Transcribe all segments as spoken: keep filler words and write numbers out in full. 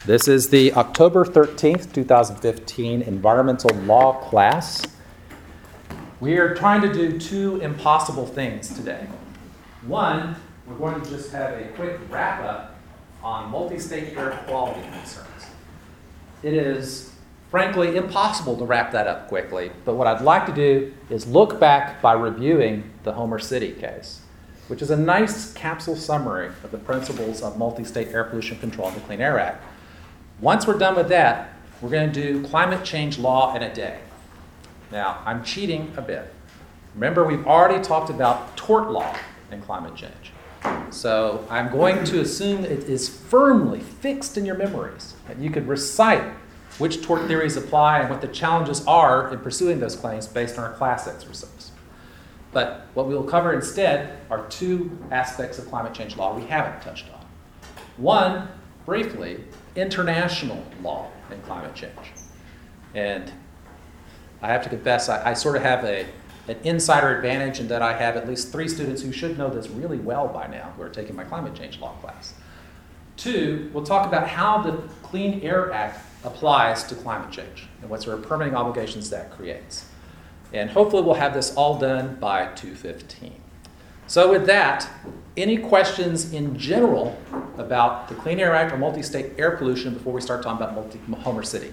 This is the October thirteenth, two thousand fifteen environmental law class. We are trying to do two impossible things today. One, we're going to just have a quick wrap up on multi-state air quality concerns. It is frankly impossible to wrap that up quickly, but what I'd like to do is look back by reviewing the Homer City case, which is a nice capsule summary of the principles of multi-state air pollution control and the Clean Air Act. Once we're done with that, we're going to do climate change law in a day. Now, I'm cheating a bit. Remember, we've already talked about tort law and climate change. So I'm going to assume it is firmly fixed in your memories, that you could recite which tort theories apply and what the challenges are in pursuing those claims based on our class exercise. But what we will cover instead are two aspects of climate change law we haven't touched on. One, briefly, international law and climate change. And I have to confess, I, I sort of have a, an insider advantage in that I have at least three students who should know this really well by now who are taking my climate change law class. Two, we'll talk about how the Clean Air Act applies to climate change and what sort of permitting obligations that creates. And hopefully we'll have this all done by two fifteen. So with that, any questions in general about the Clean Air Act or multi-state air pollution before we start talking about multi- Homer City?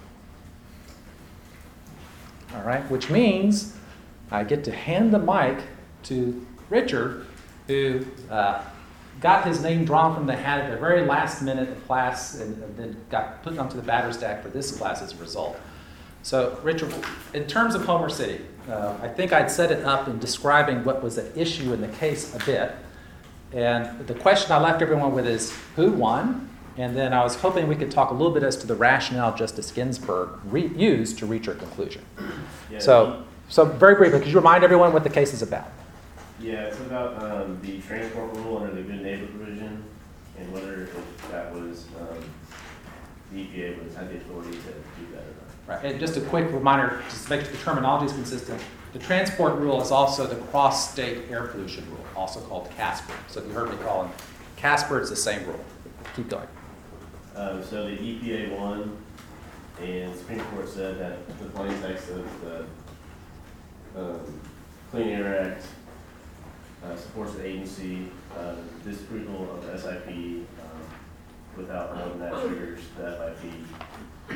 All right, which means I get to hand the mic to Richard, who uh, got his name drawn from the hat at the very last minute of class and, and then got put onto the batter stack for this class as a result. So, Richard, in terms of Homer City, uh, I think I'd set it up in describing what was at issue in the case a bit. And the question I left everyone with is, who won? And then I was hoping we could talk a little bit as to the rationale Justice Ginsburg re- used to reach her conclusion. Yeah, so, so very briefly, could you remind everyone what the case is about? Yeah, it's about um, the transport rule under the Good Neighbor provision and whether if that was, um, the E P A was, had the authority to do that or not. Right, and just a quick reminder, just to make sure the terminology is consistent, the transport rule is also the cross-state air pollution rule, also called CASPER. So if you heard me call it CASPER, it's the same rule. Keep going. Um, so the E P A won, and the Supreme Court said that the plain text of the um, Clean Air Act uh, supports the agency. Uh, disapproval of the S I P um, without knowing that triggers the F I P.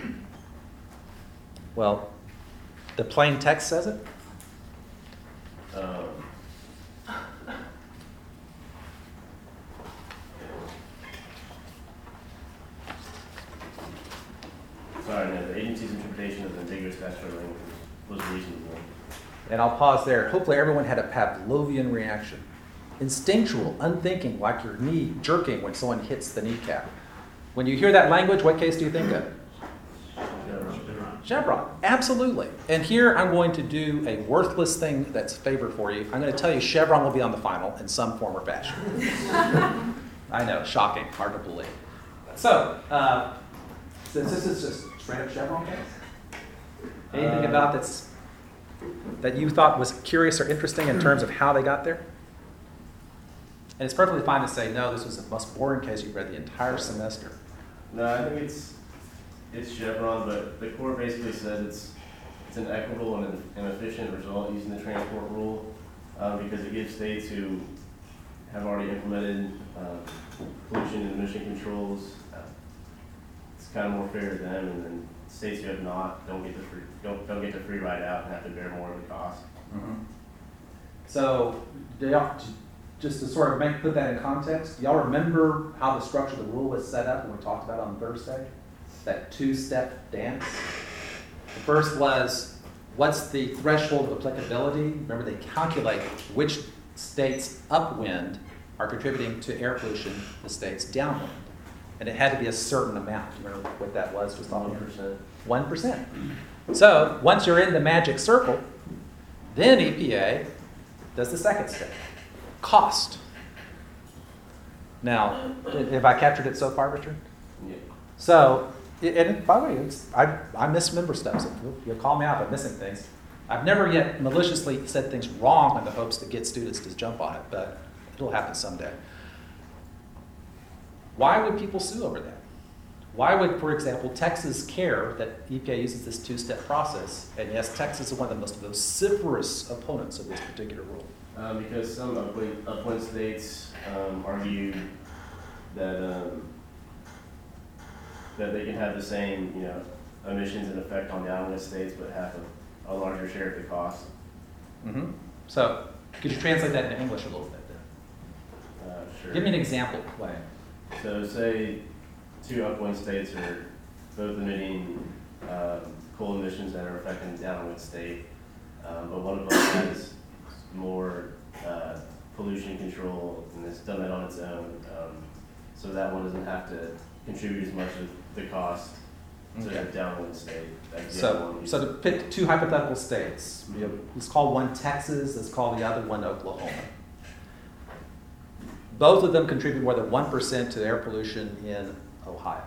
Well, the plain text says it? Um, sorry, no, the agency's interpretation of the ambiguous statutory language was reasonable. And I'll pause there. Hopefully everyone had a Pavlovian reaction. Instinctual, unthinking, like your knee jerking when someone hits the kneecap. When you hear that language, what case do you think of? Chevron, absolutely. And here I'm going to do a worthless thing that's a favor for you. I'm going to tell you Chevron will be on the final in some form or fashion. I know, shocking, hard to believe. So, uh, since this is just straight up Chevron case, anything uh, about that's that you thought was curious or interesting in terms of how they got there? And it's perfectly fine to say, no, this was the most boring case you've read the entire semester. No, I think it's It's Chevron, but the court basically said it's it's an equitable and an, an efficient result using the transport rule um, because it gives states who have already implemented uh, pollution and emission controls. Uh, it's kind of more fair to them, and then states who have not don't get the free don't don't get the free ride out and have to bear more of the cost. Mm-hmm. So, do y'all, just to sort of make put that in context, do y'all remember how the structure of the rule was set up when we talked about it on Thursday? That two-step dance. The first was, what's the threshold of applicability? Remember, they calculate which states upwind are contributing to air pollution, the states downwind. And it had to be a certain amount. Do you remember what that was? Just one percent. one percent. So once you're in the magic circle, then E P A does the second step, cost. Now, have I captured it so far, Richard? Yeah. So, and by the way, it's, I, I misremember stuff, so you'll, you'll call me out if I'm missing things. I've never yet maliciously said things wrong in the hopes to get students to jump on it, but it'll happen someday. Why would people sue over that? Why would, for example, Texas care that E P A uses this two-step process? And yes, Texas is one of the most vociferous opponents of this particular rule. Um, because some upwind, upwind states um, argue that um, that they can have the same, you know, emissions and effect on downwind states, but have a, a larger share of the cost. Mm-hmm. So, could you translate that into English a little bit then? Uh, sure. Give me an example, Clay. So, say two upwind states are both emitting um, coal emissions that are affecting the downwind state, um, but one of them has more uh, pollution control and it's done that on its own. Um, so that one doesn't have to contribute as much of the cost to Okay. the downwind state. That's the other So, one. so to pick two hypothetical states, you know, let's call one Texas, let's call the other one Oklahoma. Both of them contribute more than one percent to air pollution in Ohio.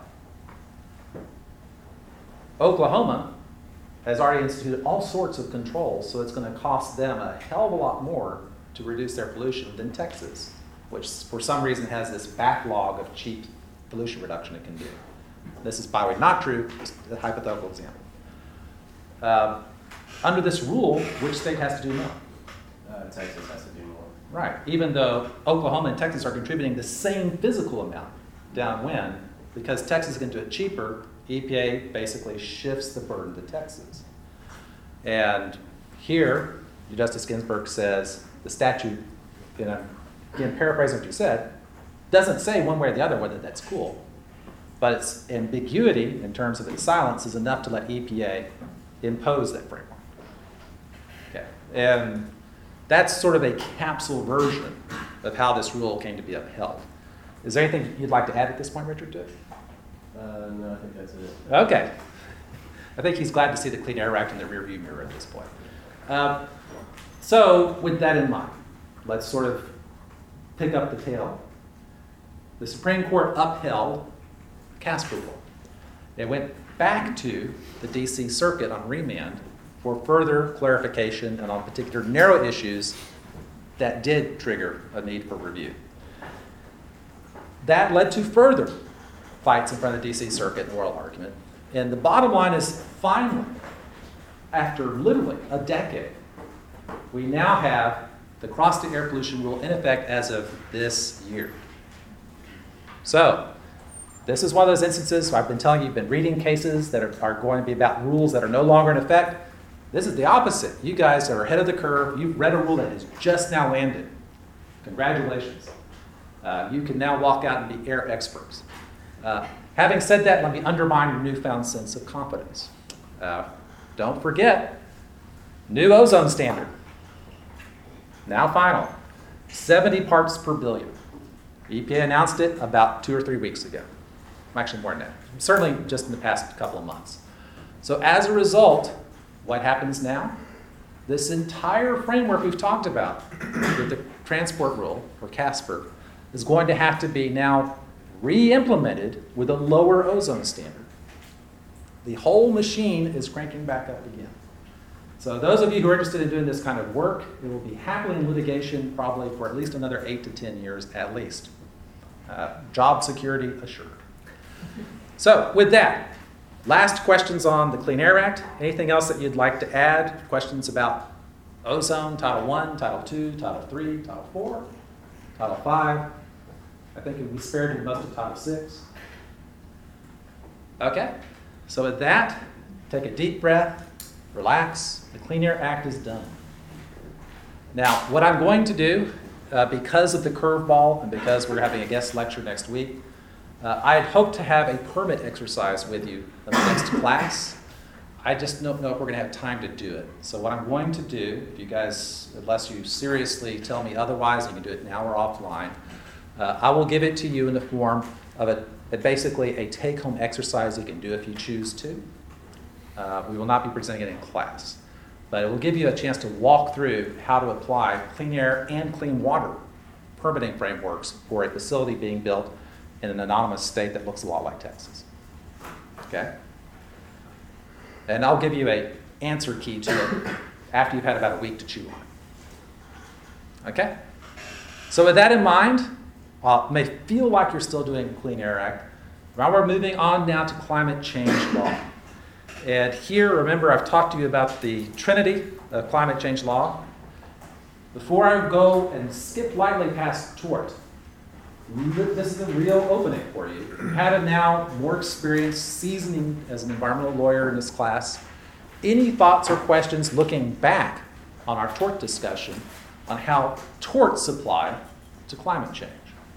Oklahoma has already instituted all sorts of controls, so it's going to cost them a hell of a lot more to reduce their pollution than Texas, which for some reason has this backlog of cheap pollution reduction it can do. This is, by the way, not true, just a hypothetical example. Um, under this rule, which state has to do more? Uh, Texas has to do more. Right, even though Oklahoma and Texas are contributing the same physical amount downwind, because Texas is going to do it cheaper, E P A basically shifts the burden to Texas. And here, Justice Ginsburg says the statute, you know, again, paraphrasing what you said, doesn't say one way or the other whether that's cool. But its ambiguity in terms of its silence is enough to let E P A impose that framework. Okay, and that's sort of a capsule version of how this rule came to be upheld. Is there anything you'd like to add at this point, Richard, to it? Uh, no, I think that's it. Okay. I think he's glad to see the Clean Air Act in the rearview mirror at this point. Um, so, with that in mind, let's sort of pick up the tale. The Supreme Court upheld Casper rule. It went back to the D C Circuit on remand for further clarification and on particular narrow issues that did trigger a need for review. That led to further fights in front of the D C Circuit and oral argument. And the bottom line is, finally, after literally a decade, we now have the cross-state air pollution rule in effect as of this year. So, this is one of those instances where I've been telling you, you've been reading cases that are, are going to be about rules that are no longer in effect. This is the opposite. You guys are ahead of the curve. You've read a rule that has just now landed. Congratulations. Uh, you can now walk out and be air experts. Uh, having said that, let me undermine your newfound sense of confidence. Uh, don't forget, new ozone standard. Now final, seventy parts per billion. E P A announced it about two or three weeks ago. Actually more than that, certainly just in the past couple of months. So as a result, what happens now? This entire framework we've talked about with the transport rule, or Casper, is going to have to be now re-implemented with a lower ozone standard. The whole machine is cranking back up again. So those of you who are interested in doing this kind of work, it will be happily in litigation probably for at least another eight to ten years at least. Uh, job security assured. So with that, last questions on the Clean Air Act. Anything else that you'd like to add? Questions about ozone, Title one, Title two, Title three, Title four, Title five. I think it would be spared in most of Title six. Okay, so with that, take a deep breath, relax. The Clean Air Act is done. Now, what I'm going to do, uh, because of the curveball and because we're having a guest lecture next week, uh, I had hoped to have a permit exercise with you in the next class. I just don't know if we're going to have time to do it. So what I'm going to do, if you guys, unless you seriously tell me otherwise, you can do it now or offline, uh, I will give it to you in the form of a, a basically a take-home exercise you can do if you choose to. Uh, we will not be presenting it in class, but it will give you a chance to walk through how to apply clean air and clean water permitting frameworks for a facility being built in an anonymous state that looks a lot like Texas. Okay? And I'll give you an answer key to it after you've had about a week to chew on it. Okay? So with that in mind, uh, it may feel like you're still doing Clean Air Act, Now we're moving on now to climate change law. And here, remember, I've talked to you about the trinity of climate change law. Before I go and skip lightly past tort, this is a real opening for you. You've had a now more experience seasoning as an environmental lawyer in this class. Any thoughts or questions looking back on our tort discussion on how torts apply to climate change?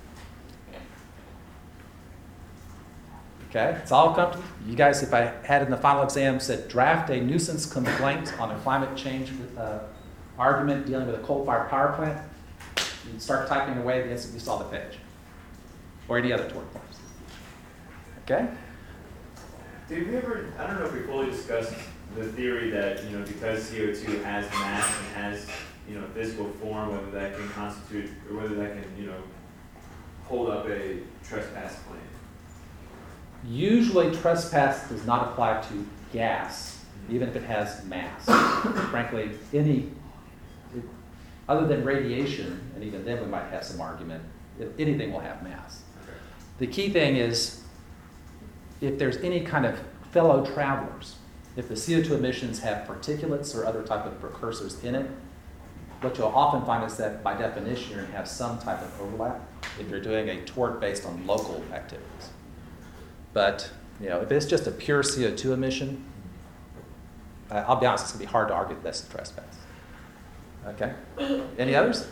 Okay, it's all come to you guys. If I had in the final exam said draft a nuisance complaint on a climate change uh, argument dealing with a coal-fired power plant, you'd start typing away the instant you saw the page, or any other tort claims. Okay. Did we ever? I don't know if we fully discussed the theory that, you know, because C O two has mass and has, you know, physical form, whether that can constitute or whether that can, you know, hold up a trespass claim. Usually trespass does not apply to gas, even if it has mass. Frankly, any, it, other than radiation, and even then we might have some argument, if anything will have mass. Okay. The key thing is if there's any kind of fellow travelers, if the C O two emissions have particulates or other type of precursors in it, what you'll often find is that by definition you're going to have some type of overlap if you're doing a tort based on local activities. But, you know, if it's just a pure C O two emission, uh, I'll be honest, it's going to be hard to argue that that's a trespass. Okay? Any others?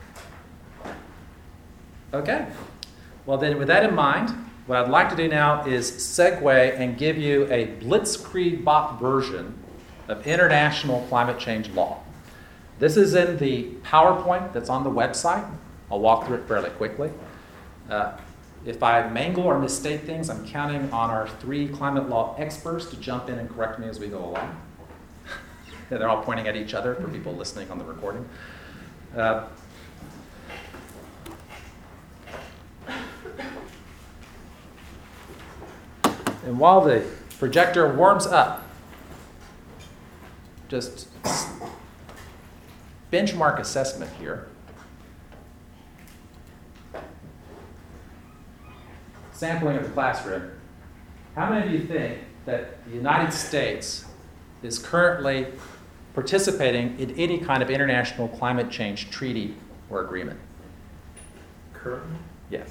Okay. Well, then with that in mind, what I'd like to do now is segue and give you a Blitzkrieg Bach version of international climate change law. This is in the PowerPoint that's on the website. I'll walk through it fairly quickly. Uh, If I mangle or misstate things, I'm counting on our three climate law experts to jump in and correct me as we go along. They're all pointing at each other for people listening on the recording. Uh, and while the projector warms up, just benchmark assessment here. Sampling of the classroom, how many of you think that the United States is currently participating in any kind of international climate change treaty or agreement? Currently? Yes.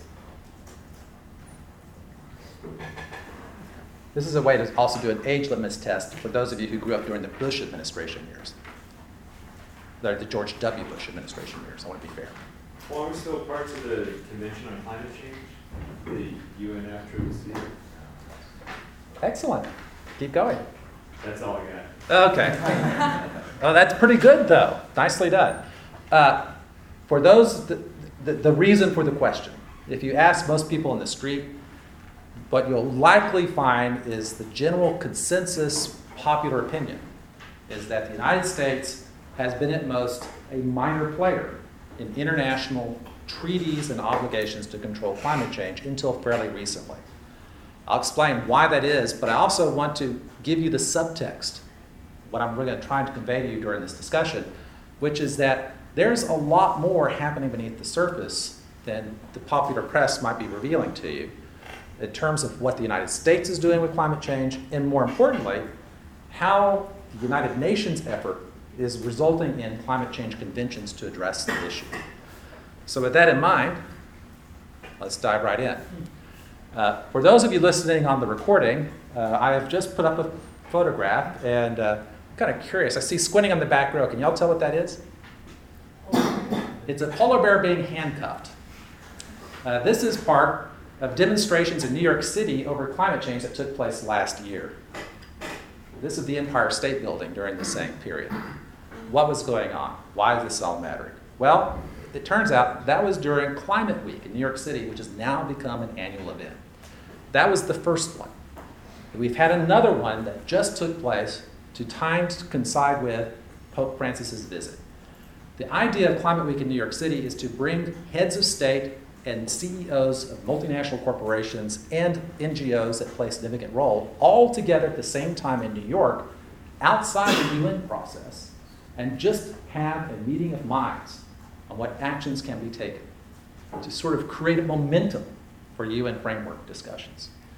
This is a way to also do an age litmus test for those of you who grew up during the Bush administration years. They're the George W. Bush administration years, I want to be fair. Well, are we still parts of the Convention on Climate Change? The U N F C C C? Excellent. Keep going. That's all I got. Okay. Oh, that's pretty good, though. Nicely done. Uh, for those, the, the, the reason for the question, if you ask most people in the street, what you'll likely find is the general consensus popular opinion is that the United States has been at most a minor player in international treaties and obligations to control climate change until fairly recently. I'll explain why that is, but I also want to give you the subtext, what I'm really trying to convey to you during this discussion, which is that there's a lot more happening beneath the surface than the popular press might be revealing to you in terms of what the United States is doing with climate change, and more importantly, how the United Nations effort is resulting in climate change conventions to address the issue. So with that in mind, let's dive right in. Uh, for those of you listening on the recording, uh, I have just put up a photograph, and uh, I'm kind of curious. I see squinting on the back row. Can y'all tell what that is? It's a polar bear being handcuffed. Uh, this is part of demonstrations in New York City over climate change that took place last year. This is the Empire State Building during the same period. What was going on? Why is this all mattering? Well, it turns out that was during Climate Week in New York City, which has now become an annual event. That was the first one. We've had another one that just took place to time to coincide with Pope Francis's visit. The idea of Climate Week in New York City is to bring heads of state and C E Os of multinational corporations and N G Os that play a significant role all together at the same time in New York, outside the U N process, and just have a meeting of minds on what actions can be taken to sort of create a momentum for U N framework discussions.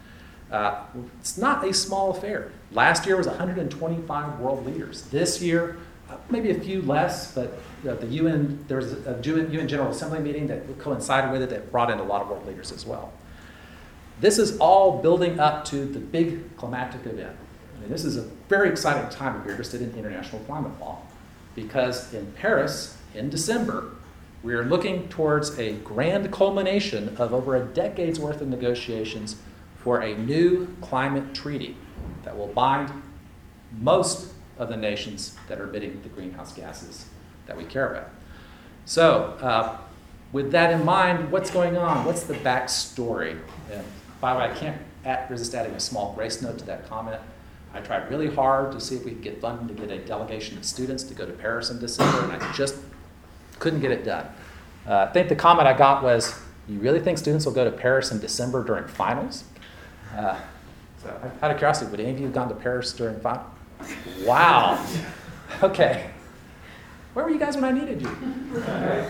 Uh, it's not a small affair. Last year was one hundred twenty-five world leaders. This year, uh, maybe a few less, but uh, the U N, there was a U N General Assembly meeting that coincided with it that brought in a lot of world leaders as well. This is all building up to the big climatic event. I mean, this is a very exciting time if you're interested in international climate law, because in Paris, in December, we are looking towards a grand culmination of over a decade's worth of negotiations for a new climate treaty that will bind most of the nations that are emitting the greenhouse gases that we care about. So, uh, with that in mind, what's going on? What's the backstory? And by the way, I can't at, resist adding a small grace note to that comment. I tried really hard to see if we could get funding to get a delegation of students to go to Paris in December, and I just couldn't get it done. Uh, I think the comment I got was, you really think students will go to Paris in December during finals? Uh, so out of curiosity, would any of you have gone to Paris during finals? Wow. Okay. Where were you guys when I needed you? Okay.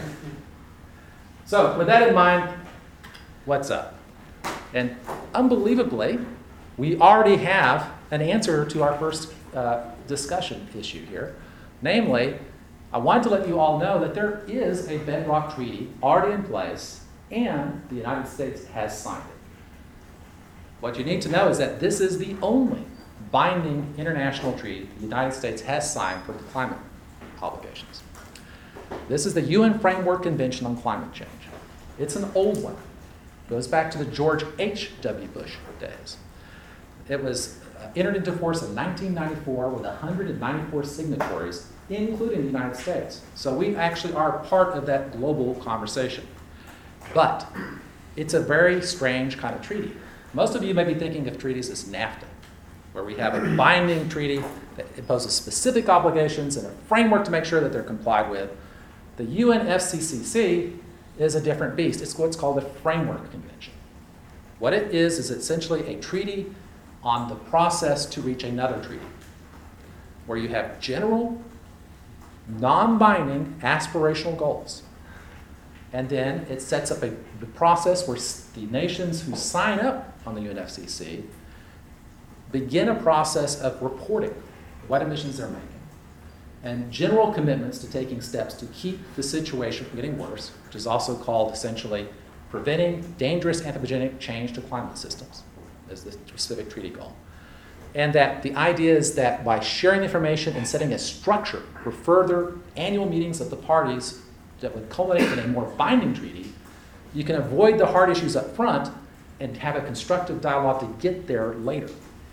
So with that in mind, what's up? And unbelievably, we already have an answer to our first uh, discussion issue here. Namely, I wanted to let you all know that there is a bedrock treaty already in place, and the United States has signed it. What you need to know is that this is the only binding international treaty the United States has signed for the climate obligations. This is the U N Framework Convention on Climate Change. It's an old one. It goes back to the George H W Bush days. It was uh, entered into force in nineteen ninety-four with one hundred ninety-four signatories, including the United States. So we actually are part of that global conversation. But it's a very strange kind of treaty. Most of you may be thinking of treaties as NAFTA, where we have a binding treaty that imposes specific obligations and a framework to make sure that they're complied with. The U N F C C C is a different beast. It's what's called a Framework Convention. What it is is essentially a treaty on the process to reach another treaty, where you have general, non-binding, aspirational goals. And then it sets up a the process where the nations who sign up on the U N F C C C begin a process of reporting what emissions they're making and general commitments to taking steps to keep the situation from getting worse, which is also called essentially preventing dangerous anthropogenic change to climate systems, as the specific treaty goal. And that the idea is that by sharing information and setting a structure for further annual meetings of the parties that would culminate in a more binding treaty, you can avoid the hard issues up front and have a constructive dialogue to get there later.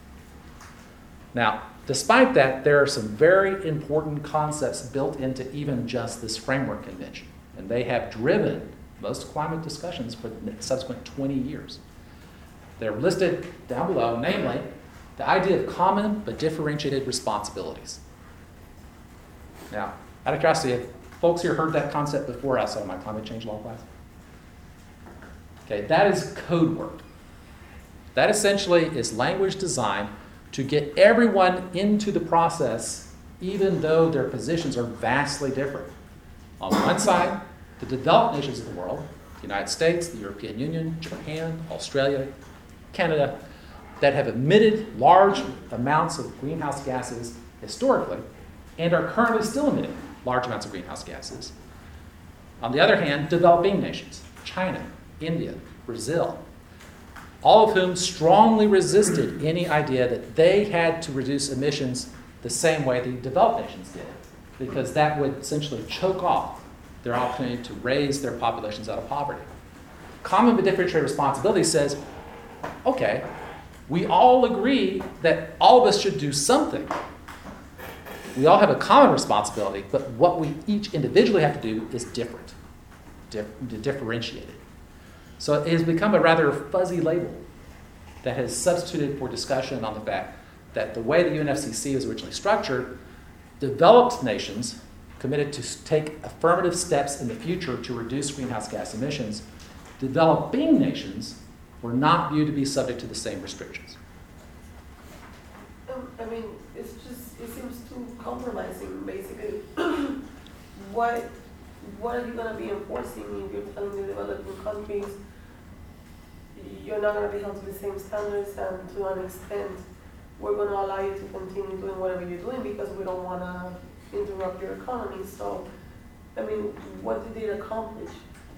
Now, despite that, there are some very important concepts built into even just this framework convention, and they have driven most climate discussions for the subsequent twenty years. They're listed down below, namely, the idea of common but differentiated responsibilities. Now, out of curiosity, have folks here heard that concept before outside of my climate change law class? Okay, that is code word. That essentially is language designed to get everyone into the process, even though their positions are vastly different. On one side, the developed nations of the world, the United States, the European Union, Japan, Australia, Canada, that have emitted large amounts of greenhouse gases historically and are currently still emitting large amounts of greenhouse gases. On the other hand, developing nations, China, India, Brazil, all of whom strongly resisted any idea that they had to reduce emissions the same way the developed nations did, because that would essentially choke off their opportunity to raise their populations out of poverty. Common but differentiated responsibility says, okay, we all agree that all of us should do something. We all have a common responsibility, but what we each individually have to do is different, dif- differentiated. So it has become a rather fuzzy label that has substituted for discussion on the fact that the way the U N F C C C was originally structured, developed nations committed to take affirmative steps in the future to reduce greenhouse gas emissions. Developing nations were not viewed to be subject to the same restrictions. Um, I mean, it's just, it seems too compromising, basically. what, what are you going to be enforcing if you're telling the developing countries you're not gonna be held to the same standards, and to an extent, we're gonna allow you to continue doing whatever you're doing because we don't wanna interrupt your economy. So, I mean, what did it accomplish?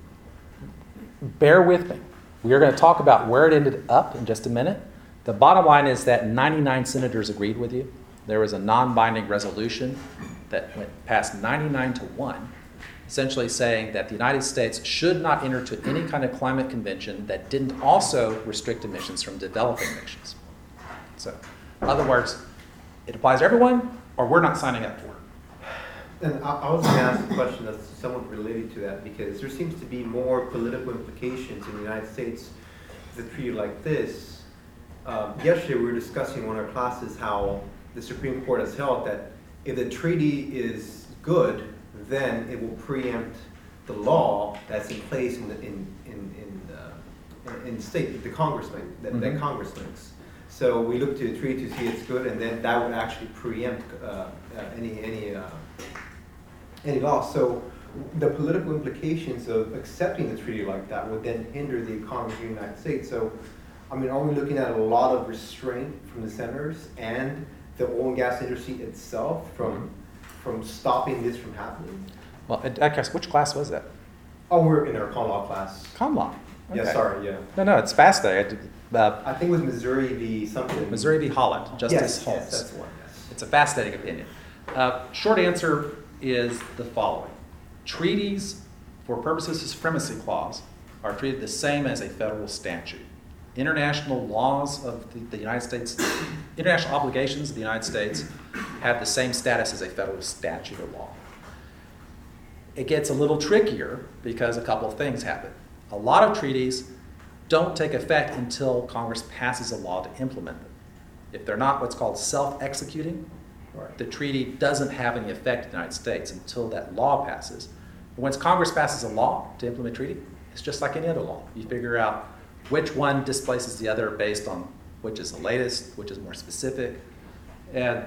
Bear with me. We are going to talk about where it ended up in just a minute. The bottom line is that ninety-nine senators agreed with you. There was a non-binding resolution that went past ninety-nine to one, essentially saying that the United States should not enter into any kind of climate convention that didn't also restrict emissions from developing nations. So, in other words, it applies to everyone, or we're not signing up for it. And I, I was going to ask a question that's somewhat related to that, because there seems to be more political implications in the United States with a treaty like this. Um, yesterday we were discussing in one of our classes how the Supreme Court has held that if the treaty is good, then it will preempt the law that's in place in the, in, in, in, uh, in the state that the Congress make, that, Mhm. that Congress makes. So we look to the treaty to see it's good, and then that would actually preempt uh, uh, any any uh, any law. So the political implications of accepting the treaty like that would then hinder the economy of the United States. So, I mean, are we looking at a lot of restraint from the senators and the oil and gas industry itself from from stopping this from happening? Well, I I guess, which class was that? Oh, we're in our common law class. Common law. Yeah, Okay. sorry, yeah. No, no, it's fascinating. I did, uh, I think it was Missouri v. something. Missouri v. Holland, Justice yes, Holmes. Yes, that's the one, yes. It's a fascinating opinion. Uh, short answer is the following. Treaties, for purposes of the Supremacy Clause, are treated the same as a federal statute. International laws of the, the United States, international obligations of the United States have the same status as a federal statute or law. It gets a little trickier because a couple of things happen. A lot of treaties don't take effect until Congress passes a law to implement them. If they're not what's called self-executing, Right. the treaty doesn't have any effect in the United States until that law passes. But once Congress passes a law to implement a treaty, it's just like any other law. You figure out which one displaces the other based on which is the latest, which is more specific. And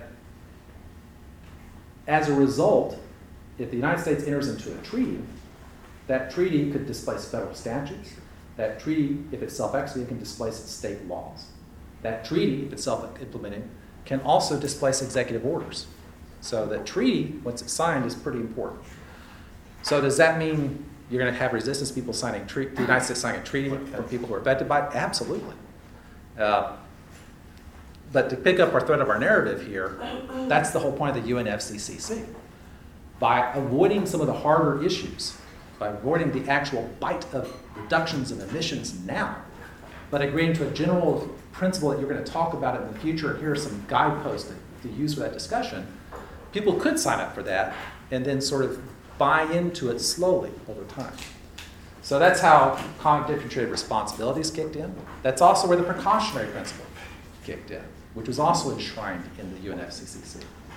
as a result, if the United States enters into a treaty, that treaty could displace federal statutes. That treaty, if it's self-executing, can displace state laws. That treaty, if it's self-implementing, can also displace executive orders. So the treaty, once it's signed, is pretty important. So does that mean you're going to have resistance people signing tre- the United States signing a treaty from people who are affected by it? Absolutely. Uh, but to pick up our thread of our narrative here, that's the whole point of the U N F C C C. By avoiding some of the harder issues, by avoiding the actual bite of reductions of emissions now, but agreeing to a general principle that you're going to talk about it in the future, here are some guideposts that to use for that discussion, people could sign up for that and then sort of buy into it slowly over time. So that's how differentiated responsibilities kicked in. That's also where the precautionary principle kicked in, which was also enshrined in the U N F C C C.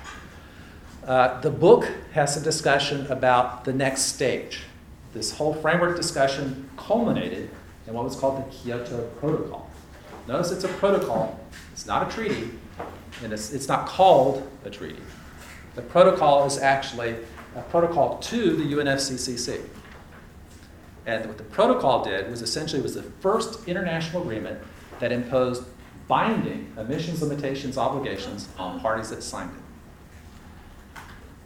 Uh, the book has a discussion about the next stage. This whole framework discussion culminated in what was called the Kyoto Protocol. Notice it's a protocol, it's not a treaty, and it's, it's not called a treaty. The protocol is actually a protocol to the U N F C C C. And what the protocol did was essentially was the first international agreement that imposed binding emissions limitations obligations on parties that signed it.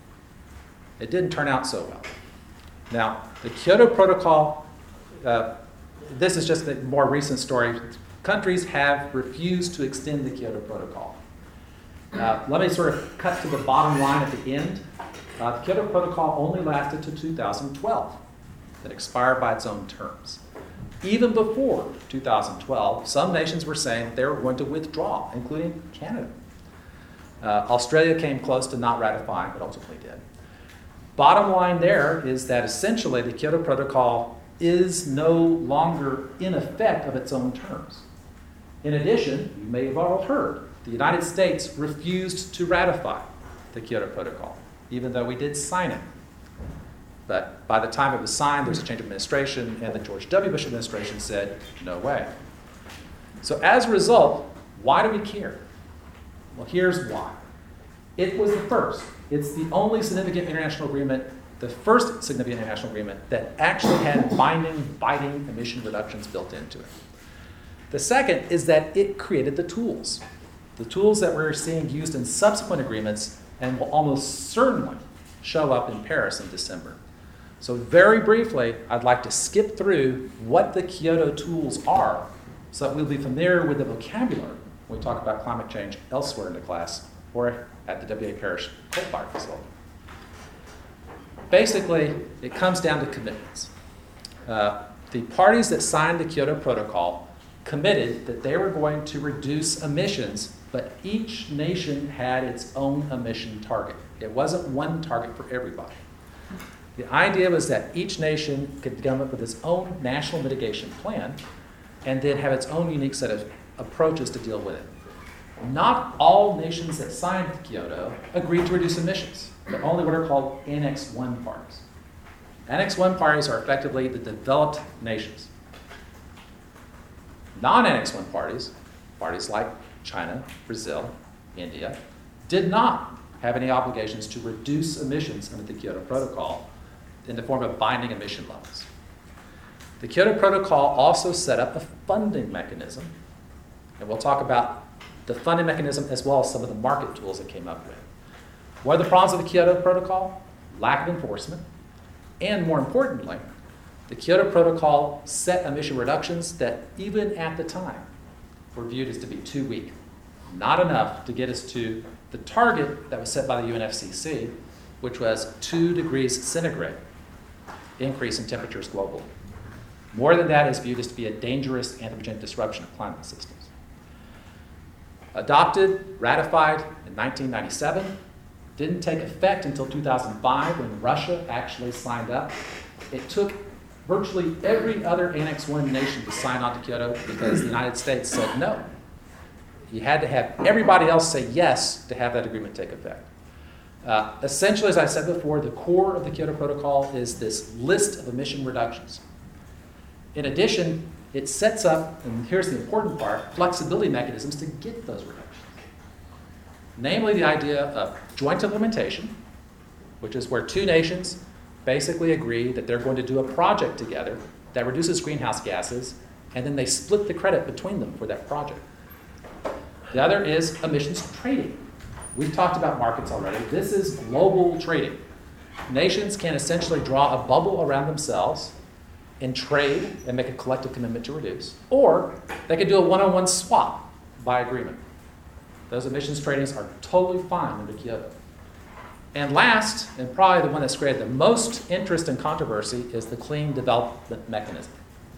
It didn't turn out so well. Now, the Kyoto Protocol, uh, this is just a more recent story. Countries have refused to extend the Kyoto Protocol. Uh, let me sort of cut to the bottom line at the end. Uh, the Kyoto Protocol only lasted to two thousand twelve. It expired by its own terms. Even before two thousand twelve, some nations were saying they were going to withdraw, including Canada. Uh, Australia came close to not ratifying, but ultimately did. Bottom line there is that essentially the Kyoto Protocol is no longer in effect of its own terms. In addition, you may have all heard, the United States refused to ratify the Kyoto Protocol, even though we did sign it. But by the time it was signed, there was a change of administration, and the George W. Bush administration said, no way. So as a result, why do we care? Well, here's why. It was the first. It's the only significant international agreement, the first significant international agreement that actually had binding, binding emission reductions built into it. The second is that it created the tools. The tools that we're seeing used in subsequent agreements and will almost certainly show up in Paris in December. So very briefly, I'd like to skip through what the Kyoto tools are so that we'll be familiar with the vocabulary when we talk about climate change elsewhere in the class or at the W A Parish coal-fired facility. Basically, it comes down to commitments. Uh, the parties that signed the Kyoto Protocol committed that they were going to reduce emissions, but each nation had its own emission target. It wasn't one target for everybody. The idea was that each nation could come up with its own national mitigation plan and then have its own unique set of approaches to deal with it. Not all nations that signed Kyoto agreed to reduce emissions, but only what are called Annex one parties. Annex one parties are effectively the developed nations. Non-Annex one parties, parties like China, Brazil, India, did not have any obligations to reduce emissions under the Kyoto Protocol in the form of binding emission levels. The Kyoto Protocol also set up a funding mechanism, and we'll talk about the funding mechanism as well as some of the market tools it came up with. What are the problems with the Kyoto Protocol? Lack of enforcement, and more importantly, the Kyoto Protocol set emission reductions that even at the time were viewed as to be too weak, not enough to get us to the target that was set by the U N F C C, which was two degrees centigrade increase in temperatures globally. More than that is viewed as to be a dangerous anthropogenic disruption of climate systems. Adopted, ratified in nineteen ninety-seven, didn't take effect until two thousand five when Russia actually signed up. It took virtually every other Annex one nation to sign on to Kyoto because the United States said no. You had to have everybody else say yes to have that agreement take effect. Uh, essentially, as I said before, the core of the Kyoto Protocol is this list of emission reductions. In addition, it sets up, and here's the important part, flexibility mechanisms to get those reductions. Namely, the idea of joint implementation, which is where two nations basically agree that they're going to do a project together that reduces greenhouse gases, and then they split the credit between them for that project. The other is emissions trading. We've talked about markets already. This is global trading. Nations can essentially draw a bubble around themselves and trade and make a collective commitment to reduce, or they can do a one-on-one swap by agreement. Those emissions tradings are totally fine under Kyoto. And last, and probably the one that's created the most interest and controversy, is the Clean Development Mechanism.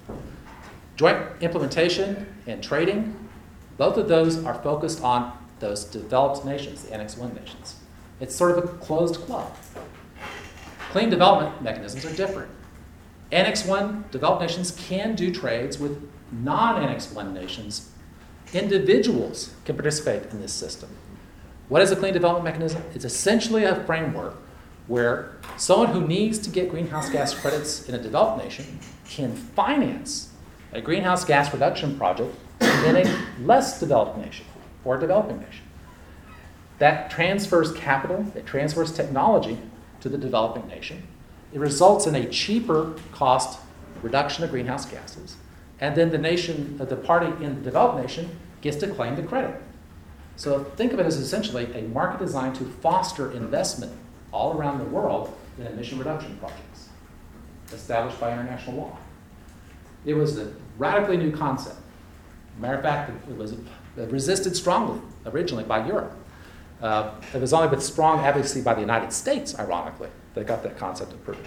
Joint implementation and trading, both of those are focused on those developed nations, the Annex one nations. It's sort of a closed club. Clean development mechanisms are different. Annex one developed nations can do trades with non-Annex one nations. Individuals can participate in this system. What is a clean development mechanism? It's essentially a framework where someone who needs to get greenhouse gas credits in a developed nation can finance a greenhouse gas reduction project in a less developed nation or a developing nation. That transfers capital, it transfers technology to the developing nation. It results in a cheaper cost reduction of greenhouse gases. And then the nation, the party in the developed nation gets to claim the credit. So think of it as essentially a market designed to foster investment all around the world in emission reduction projects established by international law. It was a radically new concept. Matter of fact, it was resisted strongly originally by Europe. Uh, it was only with strong advocacy by the United States, ironically, that got that concept approved.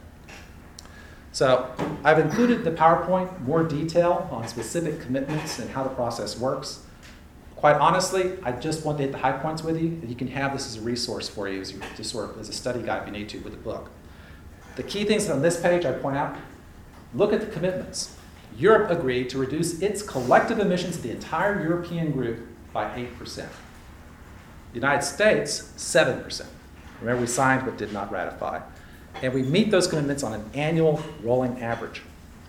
So I've included in the PowerPoint more detail on specific commitments and how the process works. Quite honestly, I just want to hit the high points with you. You can have this as a resource for you, as you just sort of as a study guide if you need to with the book. The key things on this page I point out, look at the commitments. Europe agreed to reduce its collective emissions of the entire European group by eight percent. The United States, seven percent. Remember, we signed but did not ratify. And we meet those commitments on an annual rolling average.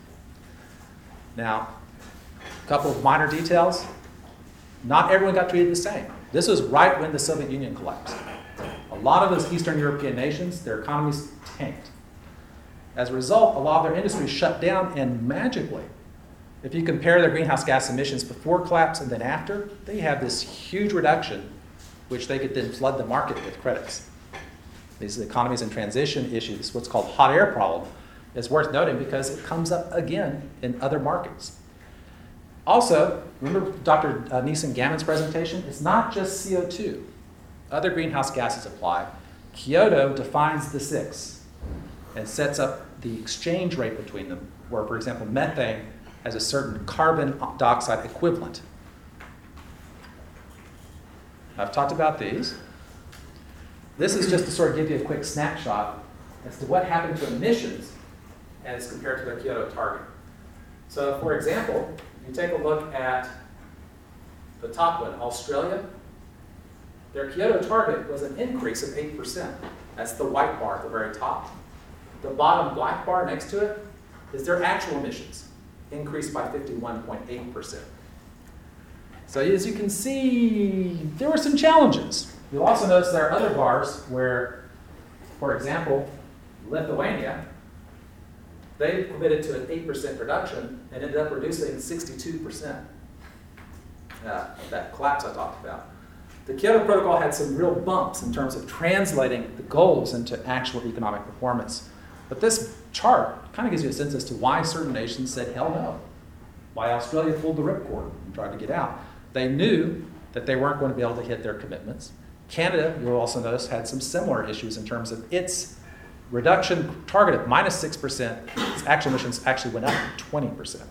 Now, a couple of minor details. Not everyone got treated the same. This was right when the Soviet Union collapsed. A lot of those Eastern European nations, their economies tanked. As a result, a lot of their industries shut down, and magically, If you compare their greenhouse gas emissions before collapse and then after, they have this huge reduction, which they could then flood the market with credits. These economies in transition issues, what's called hot air problem, is worth noting because it comes up again in other markets. Also, remember Doctor Neeson-Gammon's presentation? It's not just C O two. Other greenhouse gases apply. Kyoto defines the six and sets up the exchange rate between them, where, for example, methane has a certain carbon dioxide equivalent. I've talked about these. This is just to sort of give you a quick snapshot as to what happened to emissions as compared to their Kyoto target. So, for example, if you take a look at the top one, Australia, their Kyoto target was an increase of eight percent. That's the white bar at the very top. The bottom black bar next to it is their actual emissions, increased by fifty-one point eight percent. So as you can see, there were some challenges. You'll also notice there are other bars where, for example, Lithuania, they committed to an eight percent reduction and ended up reducing sixty-two percent. Uh, that collapse I talked about. The Kyoto Protocol had some real bumps in terms of translating the goals into actual economic performance. But this chart kind of gives you a sense as to why certain nations said, hell no. Why Australia pulled the ripcord and tried to get out. They knew that they weren't going to be able to hit their commitments. Canada, you'll also notice, had some similar issues in terms of its reduction target of minus six percent. Its actual emissions actually went up twenty percent.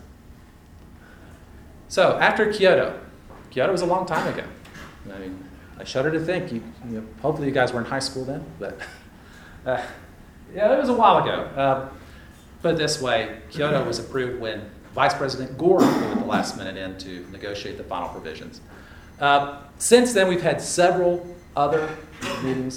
So after Kyoto, Kyoto was a long time ago. I mean, I shudder to think, you, you know, hopefully you guys were in high school then, but uh, yeah, it was a while ago. Uh, put it this way, Kyoto was approved when Vice President Gore put the last minute in to negotiate the final provisions. Uh, since then, we've had several other meetings.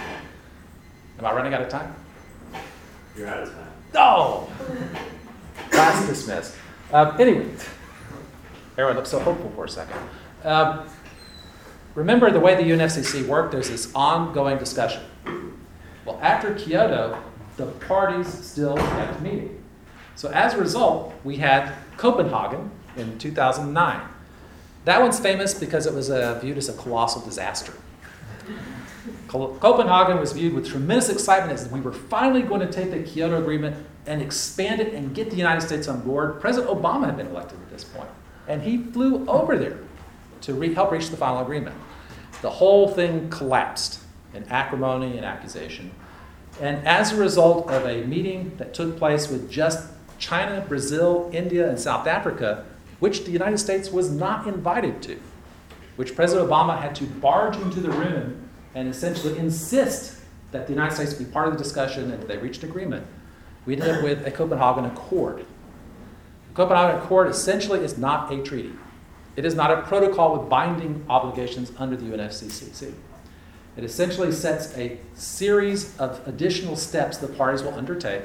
Am I running out of time? You're out of time. Oh! Class dismissed. Uh, anyway, everyone looked so hopeful for a second. Um, remember the way the U N F C C worked, there's this ongoing discussion. Well, after Kyoto, the parties still kept meeting. So as a result, we had Copenhagen in two thousand nine. That one's famous because it was uh, viewed as a colossal disaster. Copenhagen was viewed with tremendous excitement as we were finally going to take the Kyoto Agreement and expand it and get the United States on board. President Obama had been elected at this point, and he flew over there to re- help reach the final agreement. The whole thing collapsed in acrimony and accusation. And as a result of a meeting that took place with just China, Brazil, India, and South Africa, which the United States was not invited to, which President Obama had to barge into the room and essentially insist that the United States be part of the discussion and that they reached agreement, we ended up with a Copenhagen Accord. The Copenhagen Accord essentially is not a treaty. It is not a protocol with binding obligations under the U N F C C C. It essentially sets a series of additional steps the parties will undertake,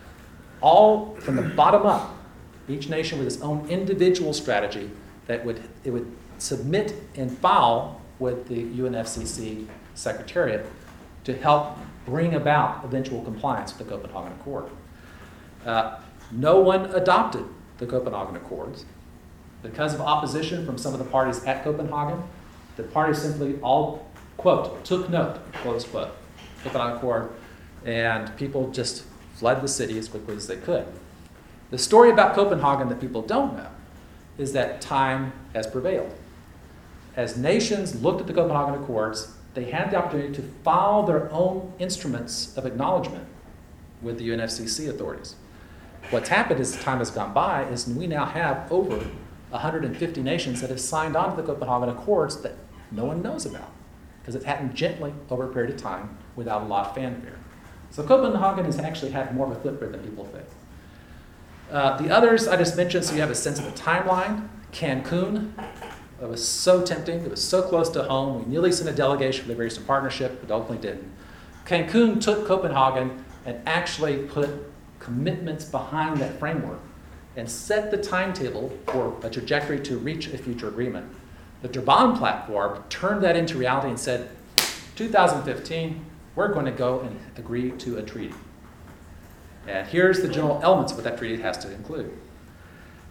all from the bottom up, each nation with its own individual strategy that would it would submit and file with the U N F C C Secretariat to help bring about eventual compliance with the Copenhagen Accord. Uh, no one adopted the Copenhagen Accords. Because of opposition from some of the parties at Copenhagen, the parties simply all, quote, took note, close quote, Copenhagen Accord, and people just fled the city as quickly as they could. The story about Copenhagen that people don't know is that time has prevailed. As nations looked at the Copenhagen Accords, they had the opportunity to file their own instruments of acknowledgement with the U N F C C authorities. What's happened as time has gone by is we now have over one hundred fifty nations that have signed on to the Copenhagen Accords that no one knows about because it happened gently over a period of time without a lot of fanfare. So Copenhagen has actually had more of a footprint than people think. Uh, the others I just mentioned so you have a sense of the timeline. Cancun, it was so tempting. It was so close to home. We nearly sent a delegation for the Great Eastern Partnership, but ultimately didn't. Cancun took Copenhagen and actually put commitments behind that framework and set the timetable for a trajectory to reach a future agreement. The Durban platform turned that into reality and said, two thousand fifteen, we're going to go and agree to a treaty. And here's the general elements of what that treaty has to include.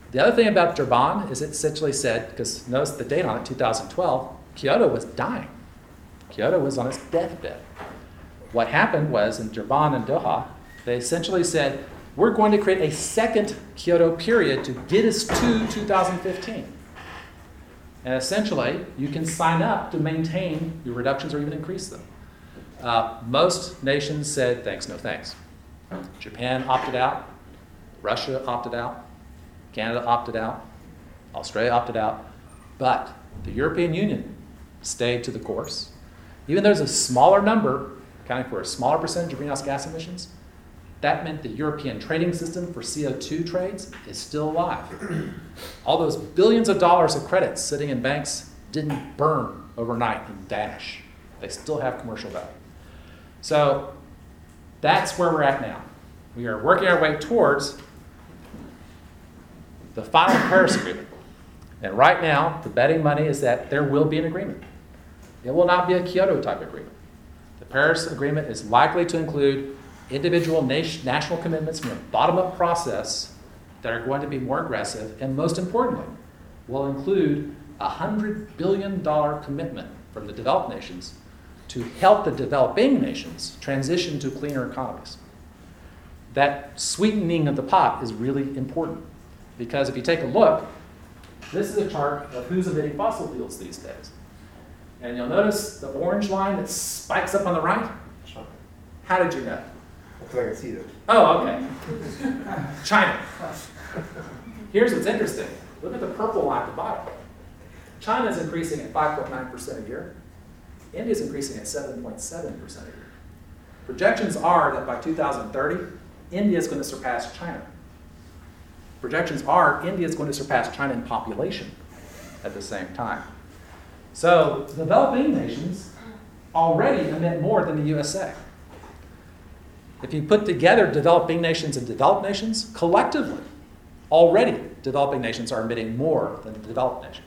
The other thing about Durban is it essentially said, because notice the date on it, two thousand twelve, Kyoto was dying. Kyoto was on its deathbed. What happened was in Durban and Doha, they essentially said, we're going to create a second Kyoto period to get us to two thousand fifteen. And essentially, you can sign up to maintain your reductions or even increase them. Uh, most nations said, thanks, no thanks. Japan opted out. Russia opted out. Canada opted out. Australia opted out. But the European Union stayed to the course. Even though there's a smaller number, accounting for a smaller percentage of greenhouse gas emissions, that meant the European trading system for C O two trades is still alive. All those billions of dollars of credits sitting in banks didn't burn overnight and vanish. They still have commercial value. So that's where we're at now. We are working our way towards the final Paris Agreement. And right now, the betting money is that there will be an agreement. It will not be a Kyoto type agreement. The Paris Agreement is likely to include individual nation, national commitments from a bottom-up process that are going to be more aggressive, and most importantly, will include a one hundred billion dollars commitment from the developed nations to help the developing nations transition to cleaner economies. That sweetening of the pot is really important, because if you take a look, this is a chart of who's emitting fossil fuels these days. And you'll notice the orange line that spikes up on the right. How did you know? Because I can see them. Oh, okay. China. Here's what's interesting. Look at the purple line at the bottom. China is increasing at five point nine percent a year. India is increasing at seven point seven percent a year. Projections are that by two thousand thirty, India is going to surpass China. Projections are India is going to surpass China in population at the same time. So developing nations already emit more than the U S A. If you put together developing nations and developed nations, collectively, already developing nations are emitting more than the developed nations.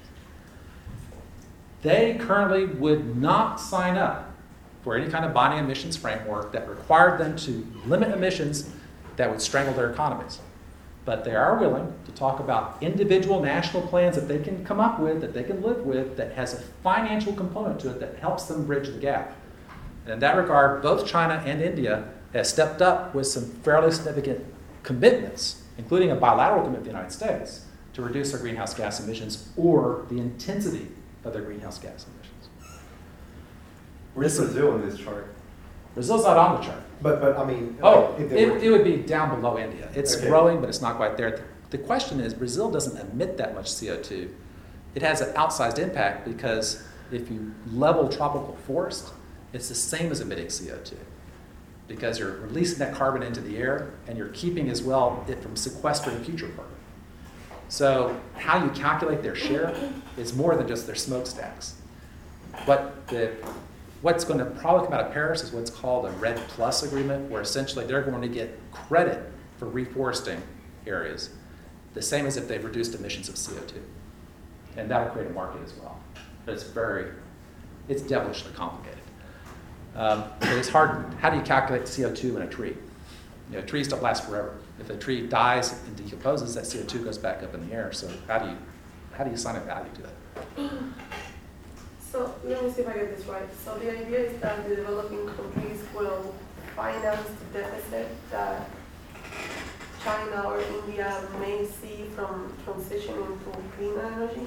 They currently would not sign up for any kind of binding emissions framework that required them to limit emissions that would strangle their economies. But they are willing to talk about individual national plans that they can come up with, that they can live with, that has a financial component to it that helps them bridge the gap. And in that regard, both China and India have stepped up with some fairly significant commitments, including a bilateral commitment of the United States, to reduce their greenhouse gas emissions or the intensity of their greenhouse gas emissions. Where's This is- Brazil in this chart? Brazil's not on the chart. But, but I mean, Oh, if they were, it, it would be down below India. It's Okay. growing, but it's not quite there. The, the question is, Brazil doesn't emit that much C O two. It has an outsized impact because if you level tropical forest, it's the same as emitting C O two. Because you're releasing that carbon into the air and you're keeping as well it from sequestering future carbon. So how you calculate their share is more than just their smokestacks. What the What's going to probably come out of Paris is what's called a Red Plus agreement, where essentially they're going to get credit for reforesting areas, the same as if they've reduced emissions of C O two. And that'll create a market as well. But it's very, it's devilishly complicated. Um, but it's hard, how do you calculate C O two in a tree? You know, trees don't last forever. If a tree dies and decomposes, that C O two goes back up in the air. So how do you, how do you assign a value to that? So let me see if I get this right. So the idea is that the developing countries will finance the deficit that China or India may see from transitioning to cleaner energy?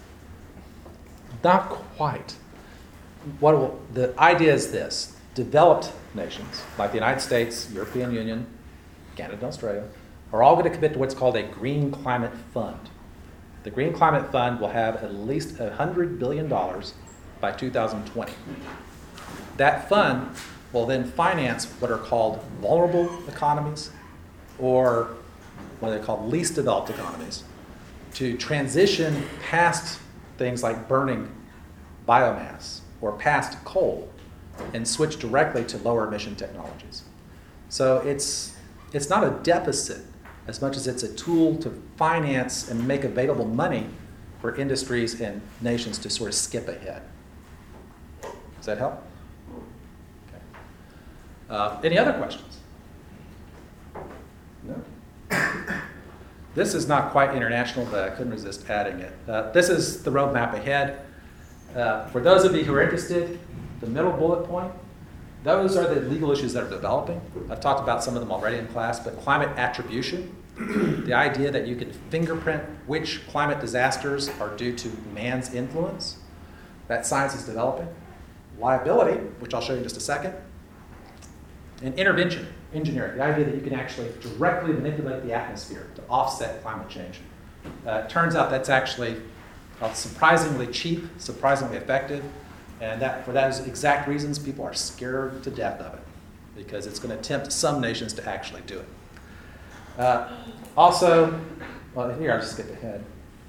Not quite. What will, the idea is this: developed nations like the United States, European Union, Canada, and Australia are all going to commit to what's called a Green Climate Fund. The Green Climate Fund will have at least one hundred billion dollars by two thousand twenty. That fund will then finance what are called vulnerable economies, or what they call least developed economies, to transition past things like burning biomass or past coal and switch directly to lower emission technologies. So it's, it's not a deficit as much as it's a tool to finance and make available money for industries and nations to sort of skip ahead. Does that help? Okay. Uh, any other questions? No? This is not quite international, but I couldn't resist adding it. Uh, this is the roadmap ahead. Uh, for those of you who are interested, the middle bullet point, those are the legal issues that are developing. I've talked about some of them already in class, but climate attribution, the idea that you can fingerprint which climate disasters are due to man's influence, that science is developing. Liability, which I'll show you in just a second. And intervention, engineering, the idea that you can actually directly manipulate the atmosphere to offset climate change. Uh, it turns out that's actually uh, surprisingly cheap, surprisingly effective, and that for those exact reasons, people are scared to death of it, because it's going to tempt some nations to actually do it. Uh, also, well, here I'll just skip ahead.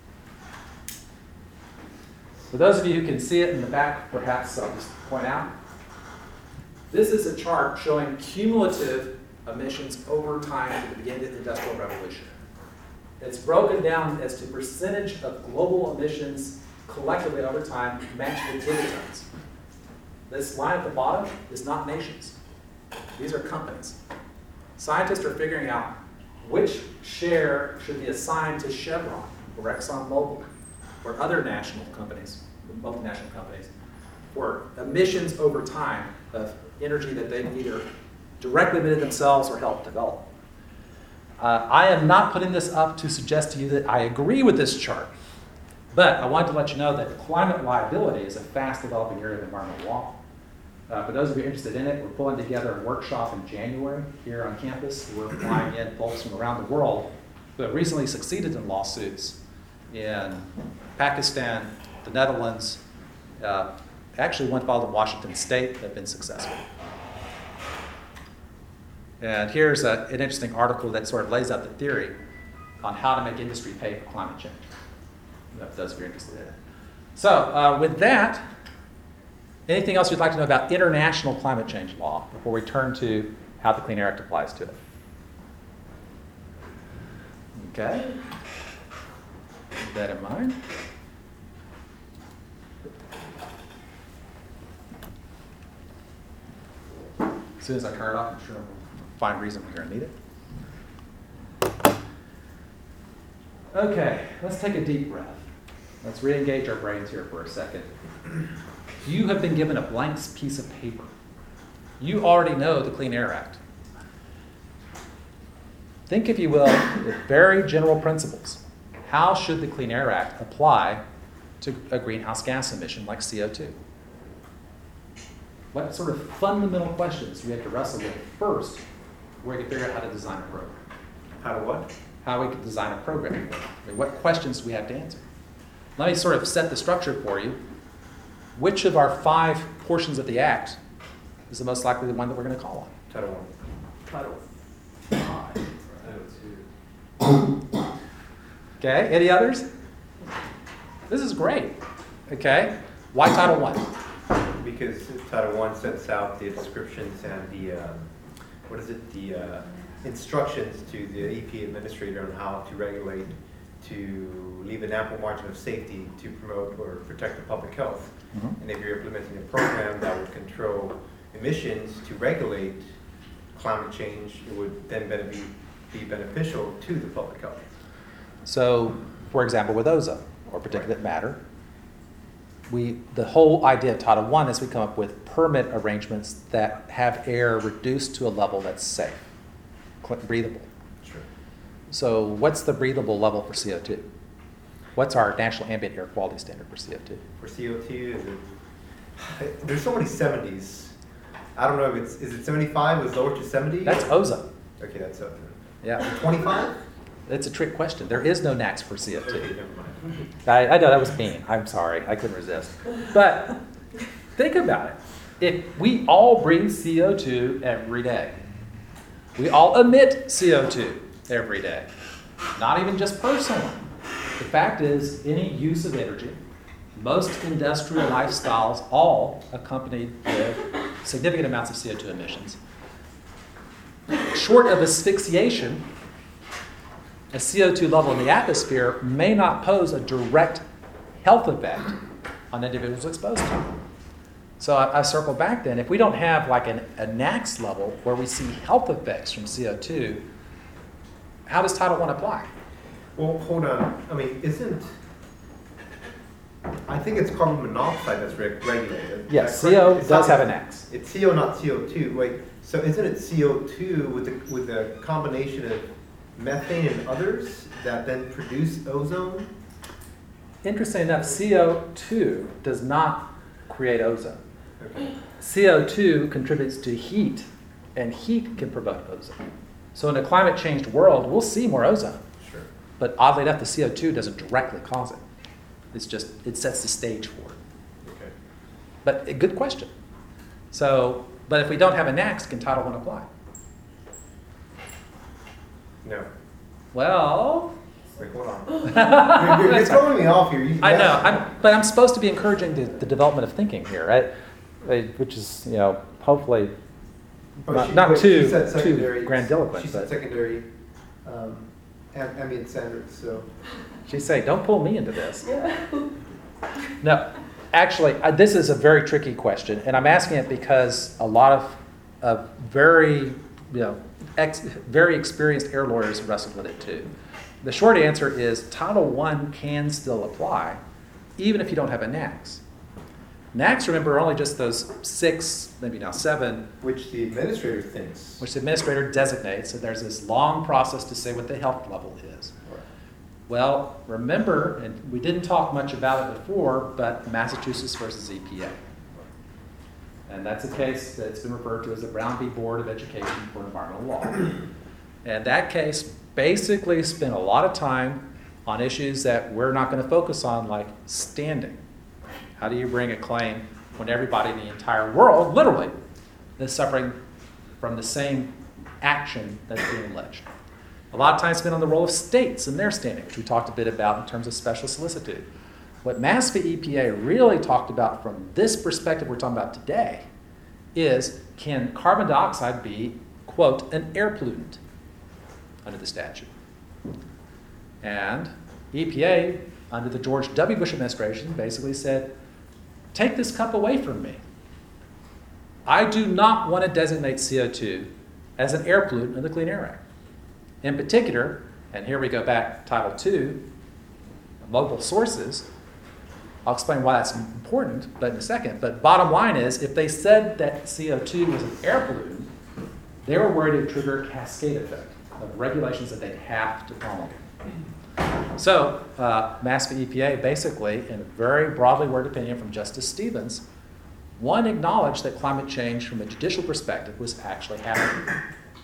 For those of you who can see it in the back, perhaps I'll just point out, this is a chart showing cumulative emissions over time at the beginning of the Industrial Revolution. It's broken down as to percentage of global emissions collectively over time matched with gigatons. This line at the bottom is not nations. These are companies. Scientists are figuring out which share should be assigned to Chevron or ExxonMobil or other national companies, multinational companies, for emissions over time of energy that they've either directly emitted themselves or helped develop. Uh, I am not putting this up to suggest to you that I agree with this chart, but I wanted to let you know that climate liability is a fast developing area of environmental law. Uh, for those of you interested in it, we're pulling together a workshop in January here on campus. We're flying in folks from around the world who have recently succeeded in lawsuits in Pakistan, the Netherlands, uh, actually one filed in Washington State that have been successful. And here's a, an interesting article that sort of lays out the theory on how to make industry pay for climate change, if those of you are interested in it. So uh, with that, anything else you'd like to know about international climate change law before we turn to how the Clean Air Act applies to it? Okay. Keep that in mind. As soon as I turn it off, I'm sure we'll find a reason we're going to need it. Okay, let's take a deep breath. Let's re-engage our brains here for a second. You have been given a blank piece of paper. You already know the Clean Air Act. Think, if you will, with very general principles. How should the Clean Air Act apply to a greenhouse gas emission like C O two? What sort of fundamental questions do we have to wrestle with first where we can figure out how to design a program? How to what? How we can design a program. I mean, what questions do we have to answer? Let me sort of set the structure for you. Which of our five portions of the Act is the most likely the one that we're going to call on? Title one. Title Title two. Okay, any others? This is great. Okay, why Title one? Because Title one sets out the descriptions and the, um, what is it, the uh, instructions to the E P A administrator on how to regulate, to leave an ample margin of safety to promote or protect the public health. Mm-hmm. And if you're implementing a program that would control emissions to regulate climate change, it would then be, be beneficial to the public health. So, for example, with ozone or particulate matter, we, the whole idea of Title one is we come up with permit arrangements that have air reduced to a level that's safe, breathable. Sure. So what's the breathable level for C O two? What's our national ambient air quality standard for C O two? For C O two, is it, there's so many seventies. I don't know if it's, is it seventy-five, was lower to seventy? That's ozone. Okay, that's up. Yeah, twenty-five? it's a trick question. There is no N A Q S for C O two. Okay, never mind. I, I know that was mean. I'm sorry. I couldn't resist. But think about it. If we all breathe C O two every day, we all emit C O two every day, not even just personally. The fact is, any use of energy, most industrial lifestyles all accompanied with significant amounts of C O two emissions. Short of asphyxiation, a C O two level in the atmosphere may not pose a direct health effect on individuals exposed to it. So I, I circle back then. If we don't have like an, a N A Q S level where we see health effects from C O two, how does Title one apply? Well, hold on, I mean, isn't, I think it's carbon monoxide that's reg- regulated. Yes, Is C that O correct? It's does not- have an X. It's C O, not C O two, wait, so isn't it C O two with the, with a combination of methane and others that then produce ozone? Interesting enough, C O two does not create ozone. Okay. C O two contributes to heat, and heat can promote ozone. So in a climate changed world, we'll see more ozone. Sure. But oddly enough, the C O two doesn't directly cause it. It's just, it sets the stage for it. Okay. But a good question. So, but if we don't have a next, can Title one apply? No, Well, wait, hold on. You're, you're, you're throwing me off here. You, I know, yes. I'm, but I'm supposed to be encouraging the, the development of thinking here, right? Uh, Which is, you know, hopefully Oh, not, she- not wait, she too, said too secondary- grandiloquent, She said but secondary, um, am- ambient standards, so. she's saying, don't pull me into this. Yeah. No, actually, uh, this is a very tricky question, and I'm asking it because a lot of, of very, you know, ex, very experienced air lawyers wrestled with it too. The short answer is Title one can still apply, even if you don't have a N A C S. N A C S, remember, are only just those six, maybe now seven, Which the administrator thinks. which the administrator designates, and there's this long process to say what the health level is. Well, remember, and we didn't talk much about it before, but Massachusetts versus E P A. And that's a case that's been referred to as the Brown v. Board of Education for Environmental Law. And that case basically spent a lot of time on issues that we're not going to focus on, like standing. How do you bring a claim when everybody in the entire world, literally, is suffering from the same action that's being alleged? A lot of time spent on the role of states and their standing, which we talked a bit about in terms of special solicitude. What Mass v. E P A really talked about from this perspective we're talking about today is, can carbon dioxide be, quote, an air pollutant under the statute? And E P A, under the George W. Bush administration, basically said, take this cup away from me. I do not want to designate C O two as an air pollutant in the Clean Air Act. In particular, and here we go back to Title two, mobile sources. I'll explain why that's important but in a second. But bottom line is, if they said that C O two was an air pollutant, they were worried it would trigger a cascade effect of regulations that they'd have to promulgate. So, uh, Mass v. E P A basically, in a very broadly worded opinion from Justice Stevens, one, acknowledged that climate change from a judicial perspective was actually happening.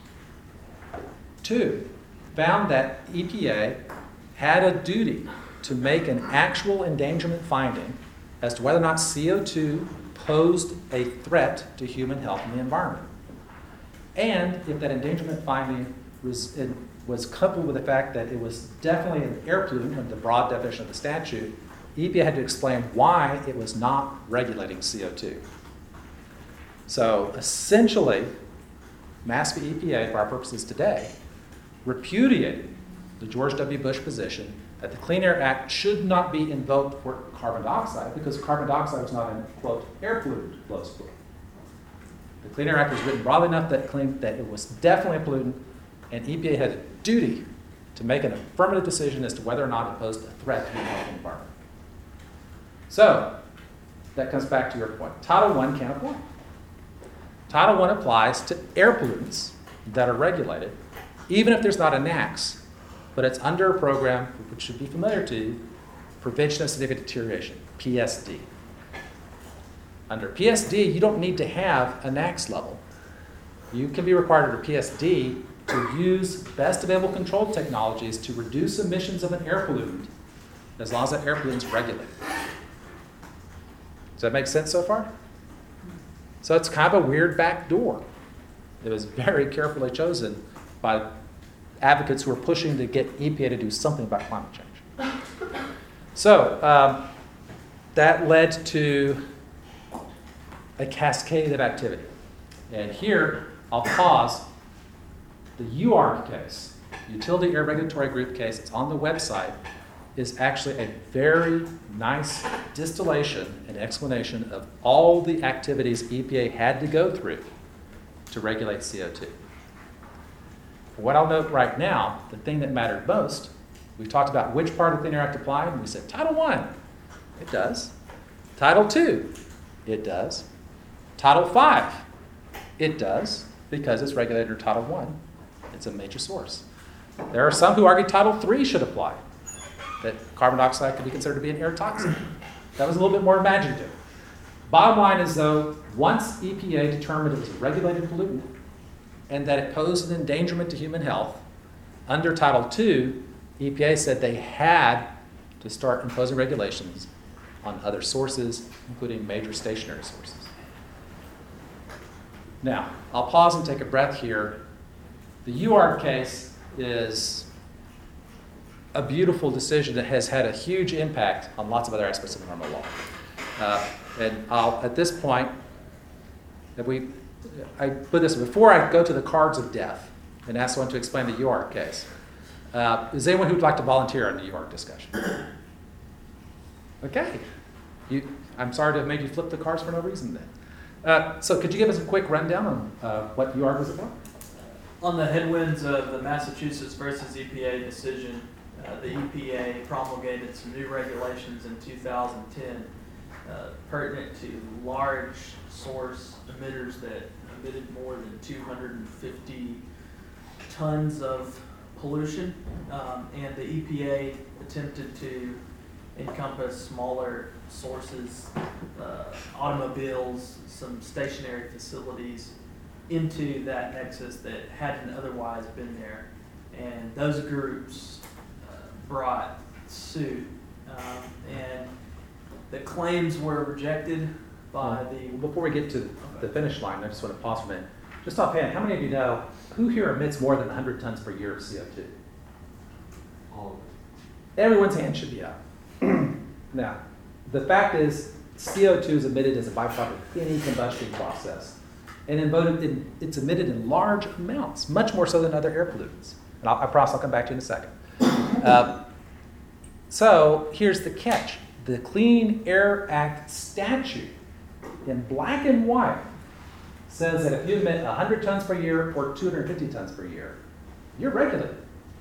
Two, found that E P A had a duty to make an actual endangerment finding as to whether or not C O two posed a threat to human health and the environment. And if that endangerment finding was, it was coupled with the fact that it was definitely an air pollutant under the broad definition of the statute, E P A had to explain why it was not regulating C O two. So essentially, Mass v. E P A, for our purposes today, repudiated the George W. Bush position that the Clean Air Act should not be invoked for carbon dioxide because carbon dioxide was not an, quote, air pollutant, close quote. The Clean Air Act was written broadly enough that claimed that it was definitely a pollutant, and E P A had a duty to make an affirmative decision as to whether or not it posed a threat to the health and environment. So, that comes back to your point. Title one can't apply. Title one applies to air pollutants that are regulated, even if there's not a N A C S, but it's under a program which should be familiar to you, Prevention of Significant Deterioration, P S D. Under P S D, you don't need to have a N A C S level. You can be required under P S D to use best available control technologies to reduce emissions of an air pollutant, as long as that air pollutant is regulated. Does that make sense so far? So it's kind of a weird back door. It was very carefully chosen by advocates who are pushing to get E P A to do something about climate change. So um, that led to a cascade of activity. And here, I'll pause. The U A R C case, Utility Air Regulatory Group case, it's on the website, is actually a very nice distillation and explanation of all the activities E P A had to go through to regulate C O two. What I'll note right now, the thing that mattered most We talked about which part of the Clean Air Act applied, and we said Title One, it does. Title Two, it does. Title Five, it does, because it's regulated under Title One. It's a major source. There are some who argue Title Three should apply, that carbon dioxide could be considered to be an air toxin. That was a little bit more imaginative. Bottom line is, though, once E P A determined it was a regulated pollutant and that it posed an endangerment to human health, under Title Two, E P A said they had to start imposing regulations on other sources, including major stationary sources. Now, I'll pause and take a breath here. The U A R C case is a beautiful decision that has had a huge impact on lots of other aspects of environmental law. Uh, and I'll, at this point, that we, I put this, before I go to the cards of death and ask someone to explain the U A R C case, uh, is there anyone who'd like to volunteer on the U A R C discussion? Okay. You, I'm sorry to have made you flip the cards for no reason then. Uh, so could you give us a quick rundown on uh, what U A R C was about? On the headwinds of the Massachusetts versus E P A decision, uh, the E P A promulgated some new regulations in two thousand ten uh, pertinent to large source emitters that emitted more than two hundred fifty tons of pollution, um, and the E P A attempted to encompass smaller sources, uh, automobiles, some stationary facilities, into that nexus that hadn't otherwise been there. And those groups uh, brought suit, um, and the claims were rejected by the... Before we get to the finish line, I just want to pause for a minute. Just offhand, how many of you know who here emits more than one hundred tons per year of C O two? All of it. Everyone's hand should be up. Now, the fact is, C O two is emitted as a byproduct of any combustion process. And in, it's emitted in large amounts, much more so than other air pollutants. And I'll, I promise I'll come back to you in a second. Uh, so here's the catch. The Clean Air Act statute, in black and white, says that if you emit one hundred tons per year or two hundred fifty tons per year, you're regulated.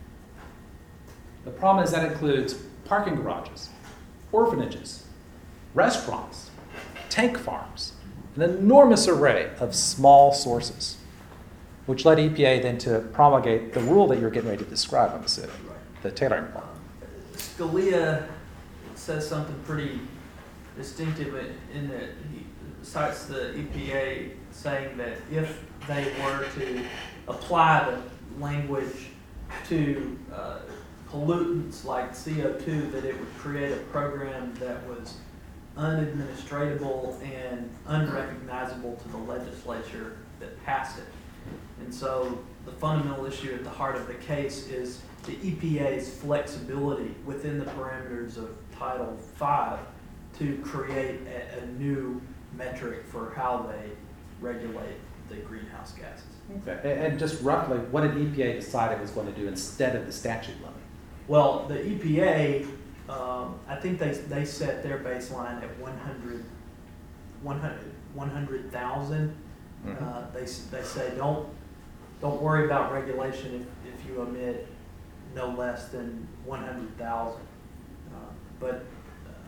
The problem is that includes parking garages, orphanages, restaurants, tank farms, an enormous array of small sources, which led E P A then to promulgate the rule that you're getting ready to describe on the city, the tailoring part. Scalia says something pretty distinctive in that he cites the E P A saying that if they were to apply the language to uh, pollutants like C O two, that it would create a program that was unadministratable and unrecognizable to the legislature that passed it. And so the fundamental issue at the heart of the case is the E P A's flexibility within the parameters of Title Five to create a, a new metric for how they regulate the greenhouse gases. Okay. And, and just roughly, what did E P A decide it was going to do instead of the statute limit? Well, the E P A, um, I think they they set their baseline at one hundred, one hundred, one hundred thousand. Mm-hmm. Uh, they they say don't don't worry about regulation if, if you emit no less than one hundred thousand. Uh, but uh,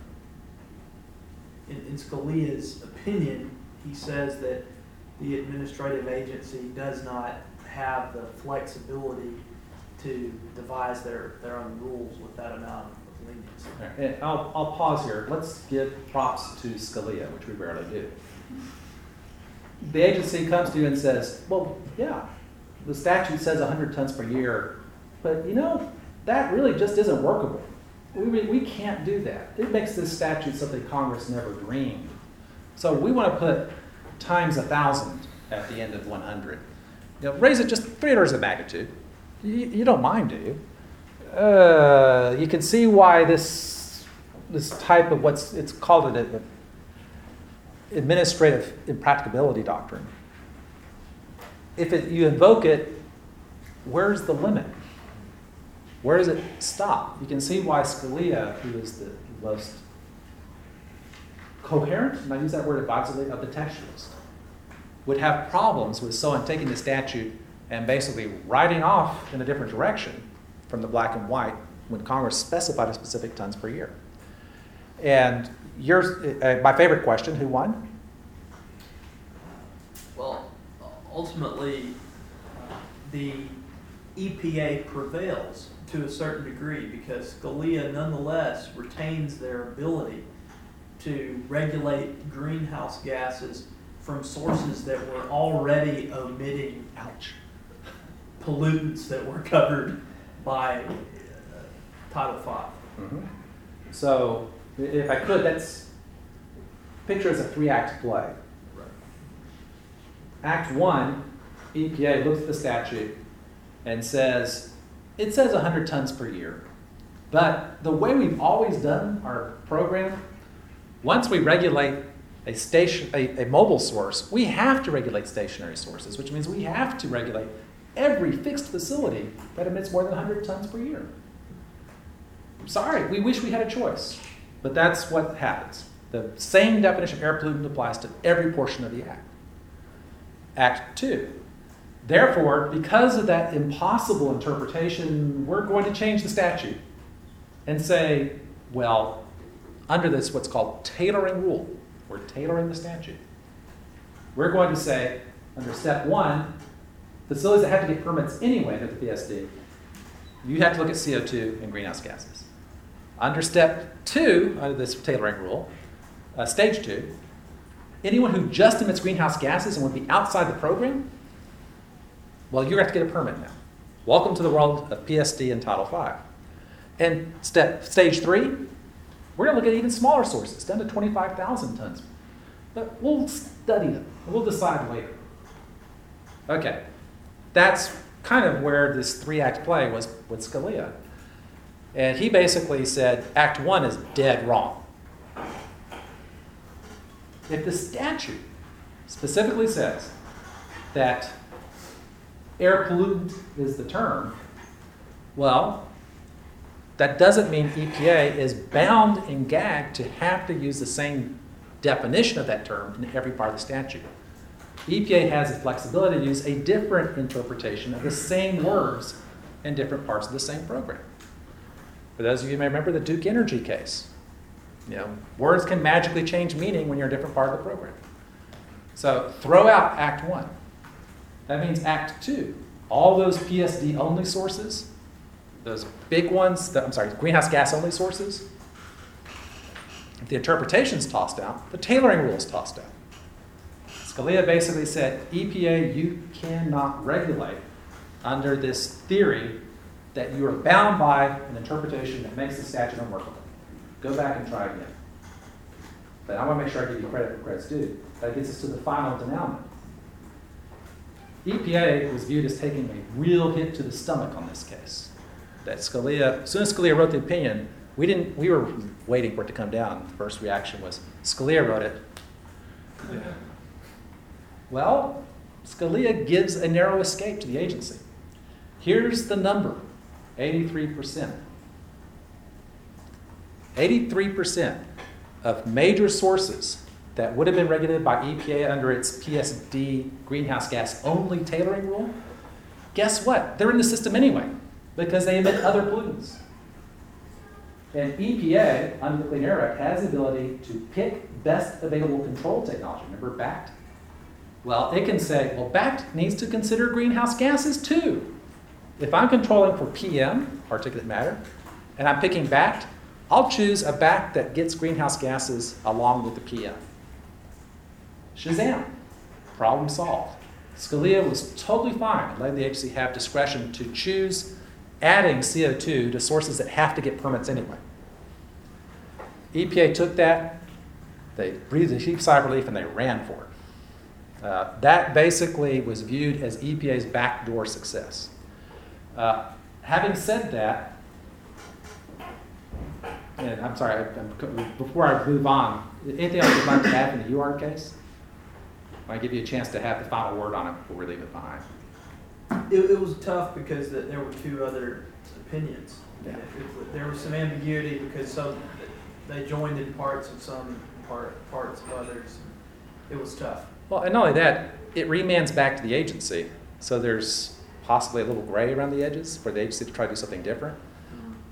in, in Scalia's opinion, he says that the administrative agency does not have the flexibility to devise their, their own rules with that amount of leniency. Okay. And I'll, I'll pause here. Let's give props to Scalia, which we rarely do. The agency comes to you and says, well, yeah, the statute says one hundred tons per year, but you know, that really just isn't workable. We, we, we can't do that. It makes this statute something Congress never dreamed. So we want to put times one thousand at the end of one hundred. You know, raise it just three orders of magnitude. You, you don't mind, do you? Uh, you can see why this this type of what's it's called an administrative impracticability doctrine. If it, you invoke it, where's the limit? Where does it stop? You can see why Scalia, who is the most coherent, and I use that word advisedly, of the textualists, would have problems with someone taking the statute and basically riding off in a different direction from the black and white when Congress specified a specific tons per year. And yours, uh, my favorite question, who won? Well, ultimately, uh, the E P A prevails to a certain degree because Scalia nonetheless retains their ability to regulate greenhouse gases from sources that were already emitting Ouch. pollutants that were covered by uh, Title Five. Mhm. So, i- if I could, let's picture it as a three-act play. Act one, E P A looks at the statute and says, it says one hundred tons per year. But the way we've always done our program, once we regulate a station, a, a mobile source, we have to regulate stationary sources, which means we have to regulate every fixed facility that emits more than one hundred tons per year. Sorry, we wish we had a choice, but that's what happens. The same definition of air pollutant applies to every portion of the act. Act two. Therefore, because of that impossible interpretation, we're going to change the statute and say, well, under this what's called tailoring rule, we're tailoring the statute. We're going to say, under step one, facilities that have to get permits anyway under the P S D, you have to look at C O two and greenhouse gases. Under step two, under this tailoring rule, uh, stage two, anyone who just emits greenhouse gases and would be outside the program, well, you have to get a permit now. Welcome to the world of P S D and Title five. And step stage three, we're going to look at even smaller sources, down to twenty-five thousand tons. But we'll study them. We'll decide later. Okay, that's kind of where this three-act play was with Scalia. And he basically said, Act one is dead wrong. If the statute specifically says that air pollutant is the term, well, that doesn't mean E P A is bound and gagged to have to use the same definition of that term in every part of the statute. E P A has the flexibility to use a different interpretation of the same words in different parts of the same program. For those of you who may remember the Duke Energy case, you know, words can magically change meaning when you're in a different part of the program. So throw out Act one. That means Act two. All those P S D only sources, those big ones, that, I'm sorry, greenhouse gas only sources, if the interpretation's tossed out, the tailoring rule is tossed out. Scalia basically said, E P A, you cannot regulate under this theory that you are bound by an interpretation that makes the statute unworkable. Go back and try again. But I want to make sure I give you credit where credit's due. That gets us to the final denouement. E P A was viewed as taking a real hit to the stomach on this case. That Scalia, as soon as Scalia wrote the opinion, we didn't. We were waiting for it to come down. The first reaction was, Scalia wrote it. Well, Scalia gives a narrow escape to the agency. Here's the number, eighty-three percent. eighty-three percent of major sources that would have been regulated by E P A under its P S D greenhouse gas only tailoring rule, guess what? They're in the system anyway because they emit other pollutants. And E P A, under the Clean Air Act, has the ability to pick best available control technology. Remember B A C T? Well, it can say, well, B A C T needs to consider greenhouse gases too. If I'm controlling for P M, particulate matter, and I'm picking B A C T, I'll choose a B A C T that gets greenhouse gases along with the P M. Shazam, problem solved. Scalia was totally fine and letting the agency have discretion to choose adding C O two to sources that have to get permits anyway. E P A took that, they breathed a deep sigh of relief, and they ran for it. Uh, that basically was viewed as E P A's backdoor success. Uh, having said that, and I'm sorry, I, I'm, before I move on, anything else you'd like to add in the U R case? I give you a chance to have the final word on it before we leave it behind. It, it was tough because th- there were two other opinions. Yeah. It- it- there was some ambiguity because some they joined in parts of some part, parts of others. It was tough. Well, and not only that, it remands back to the agency. So there's possibly a little gray around the edges for the agency to try to do something different.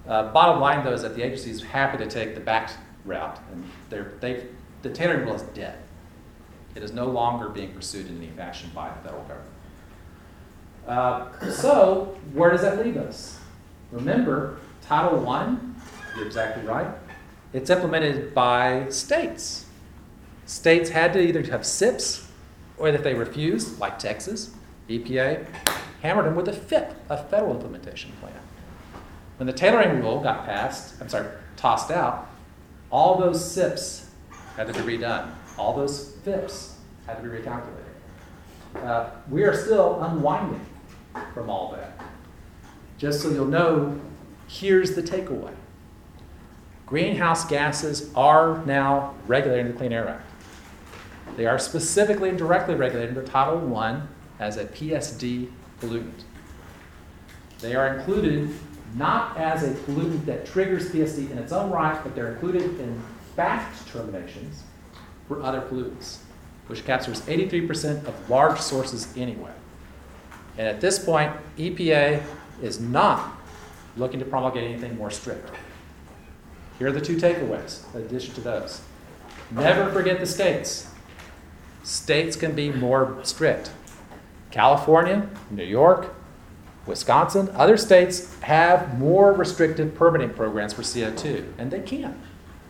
Uh, bottom line, though, is that the agency is happy to take the back route, and they're, they've, the tailoring rule is dead. It is no longer being pursued in any fashion by the federal government. Uh, so, where does that leave us? Remember, Title One, you're exactly right, it's implemented by states. States had to either have S I Ps, or if they refused, like Texas, E P A, hammered them with a F I P, a federal implementation plan. When the tailoring rule got passed, I'm sorry, tossed out, all those S I Ps had to be redone. All those F I Ps had to be recalculated. Uh, we are still unwinding from all that. Just so you'll know, here's the takeaway. Greenhouse gases are now regulated in the Clean Air Act. They are specifically and directly regulated under Title One as a P S D pollutant. They are included not as a pollutant that triggers P S D in its own right, but they're included in fact determinations for other pollutants, which captures eighty-three percent of large sources anyway. And at this point, E P A is not looking to promulgate anything more strict. Here are the two takeaways in addition to those. Never forget the states. States can be more strict. California, New York, Wisconsin, other states have more restrictive permitting programs for C O two, and they can.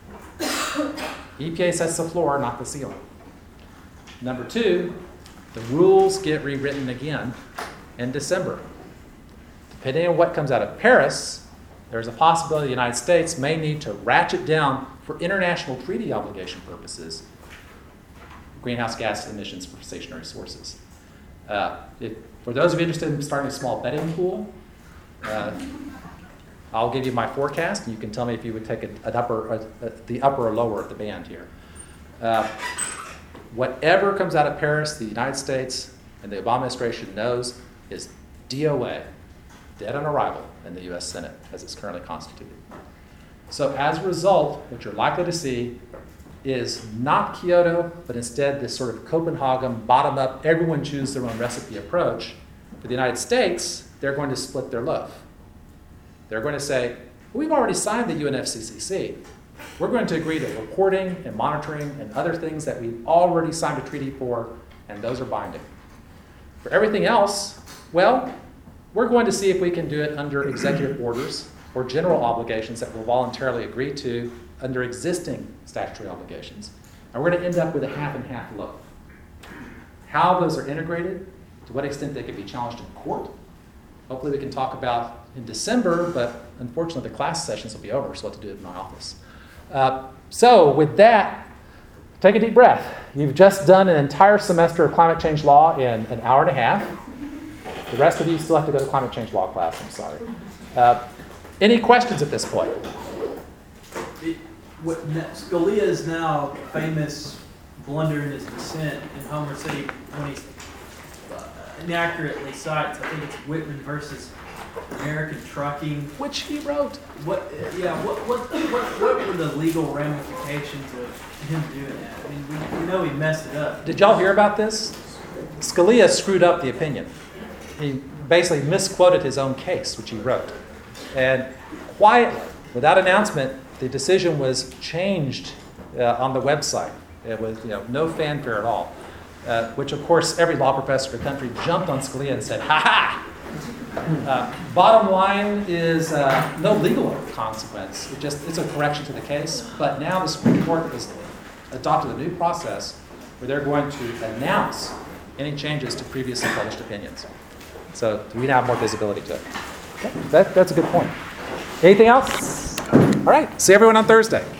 E P A sets the floor, not the ceiling. Number two, the rules get rewritten again in December. Depending on what comes out of Paris, there's a possibility the United States may need to ratchet down, for international treaty obligation purposes, greenhouse gas emissions for stationary sources. Uh, if, for those of you interested in starting a small betting pool, uh, I'll give you my forecast, and you can tell me if you would take a, an upper, a, a, the upper or lower of the band here. Uh, whatever comes out of Paris, the United States and the Obama administration knows is D O A, dead on arrival in the U S Senate as it's currently constituted. So as a result, what you're likely to see is not Kyoto, but instead this sort of Copenhagen, bottom-up, everyone choose their own recipe approach. For the United States, they're going to split their loaf. They're going to say, we've already signed the U N F C C C. We're going to agree to reporting and monitoring and other things that we've already signed a treaty for, and those are binding. For everything else, well, we're going to see if we can do it under executive orders or general obligations that we'll voluntarily agree to under existing statutory obligations. And we're going to end up with a half and half loaf. How those are integrated, to what extent they can be challenged in court, hopefully we can talk about in December, but unfortunately the class sessions will be over, so we'll have to do it in my office. Uh, so with that, take a deep breath. You've just done an entire semester of climate change law in an hour and a half. The rest of you still have to go to climate change law class, I'm sorry. Uh, any questions at this point? It, what, Scalia is now famous blunder in his dissent in Homer City when he uh, inaccurately cites, I think it's Whitman versus American Trucking. Which he wrote. What? Yeah. What? What? What? What were the legal ramifications of him doing that? I mean, we, we know he messed it up. Did y'all hear about this? Scalia screwed up the opinion. He basically misquoted his own case, which he wrote. And quietly, without announcement, the decision was changed uh, on the website. It was, you know, no fanfare at all. Uh, which, of course, every law professor in the country jumped on Scalia and said, "Ha ha!" Uh, bottom line is uh, no legal consequence. It just it's a correction to the case. But now the Supreme Court has adopted a new process where they're going to announce any changes to previously published opinions. So we now have more visibility to it. Okay, that, that's a good point. Anything else? All right. See everyone on Thursday.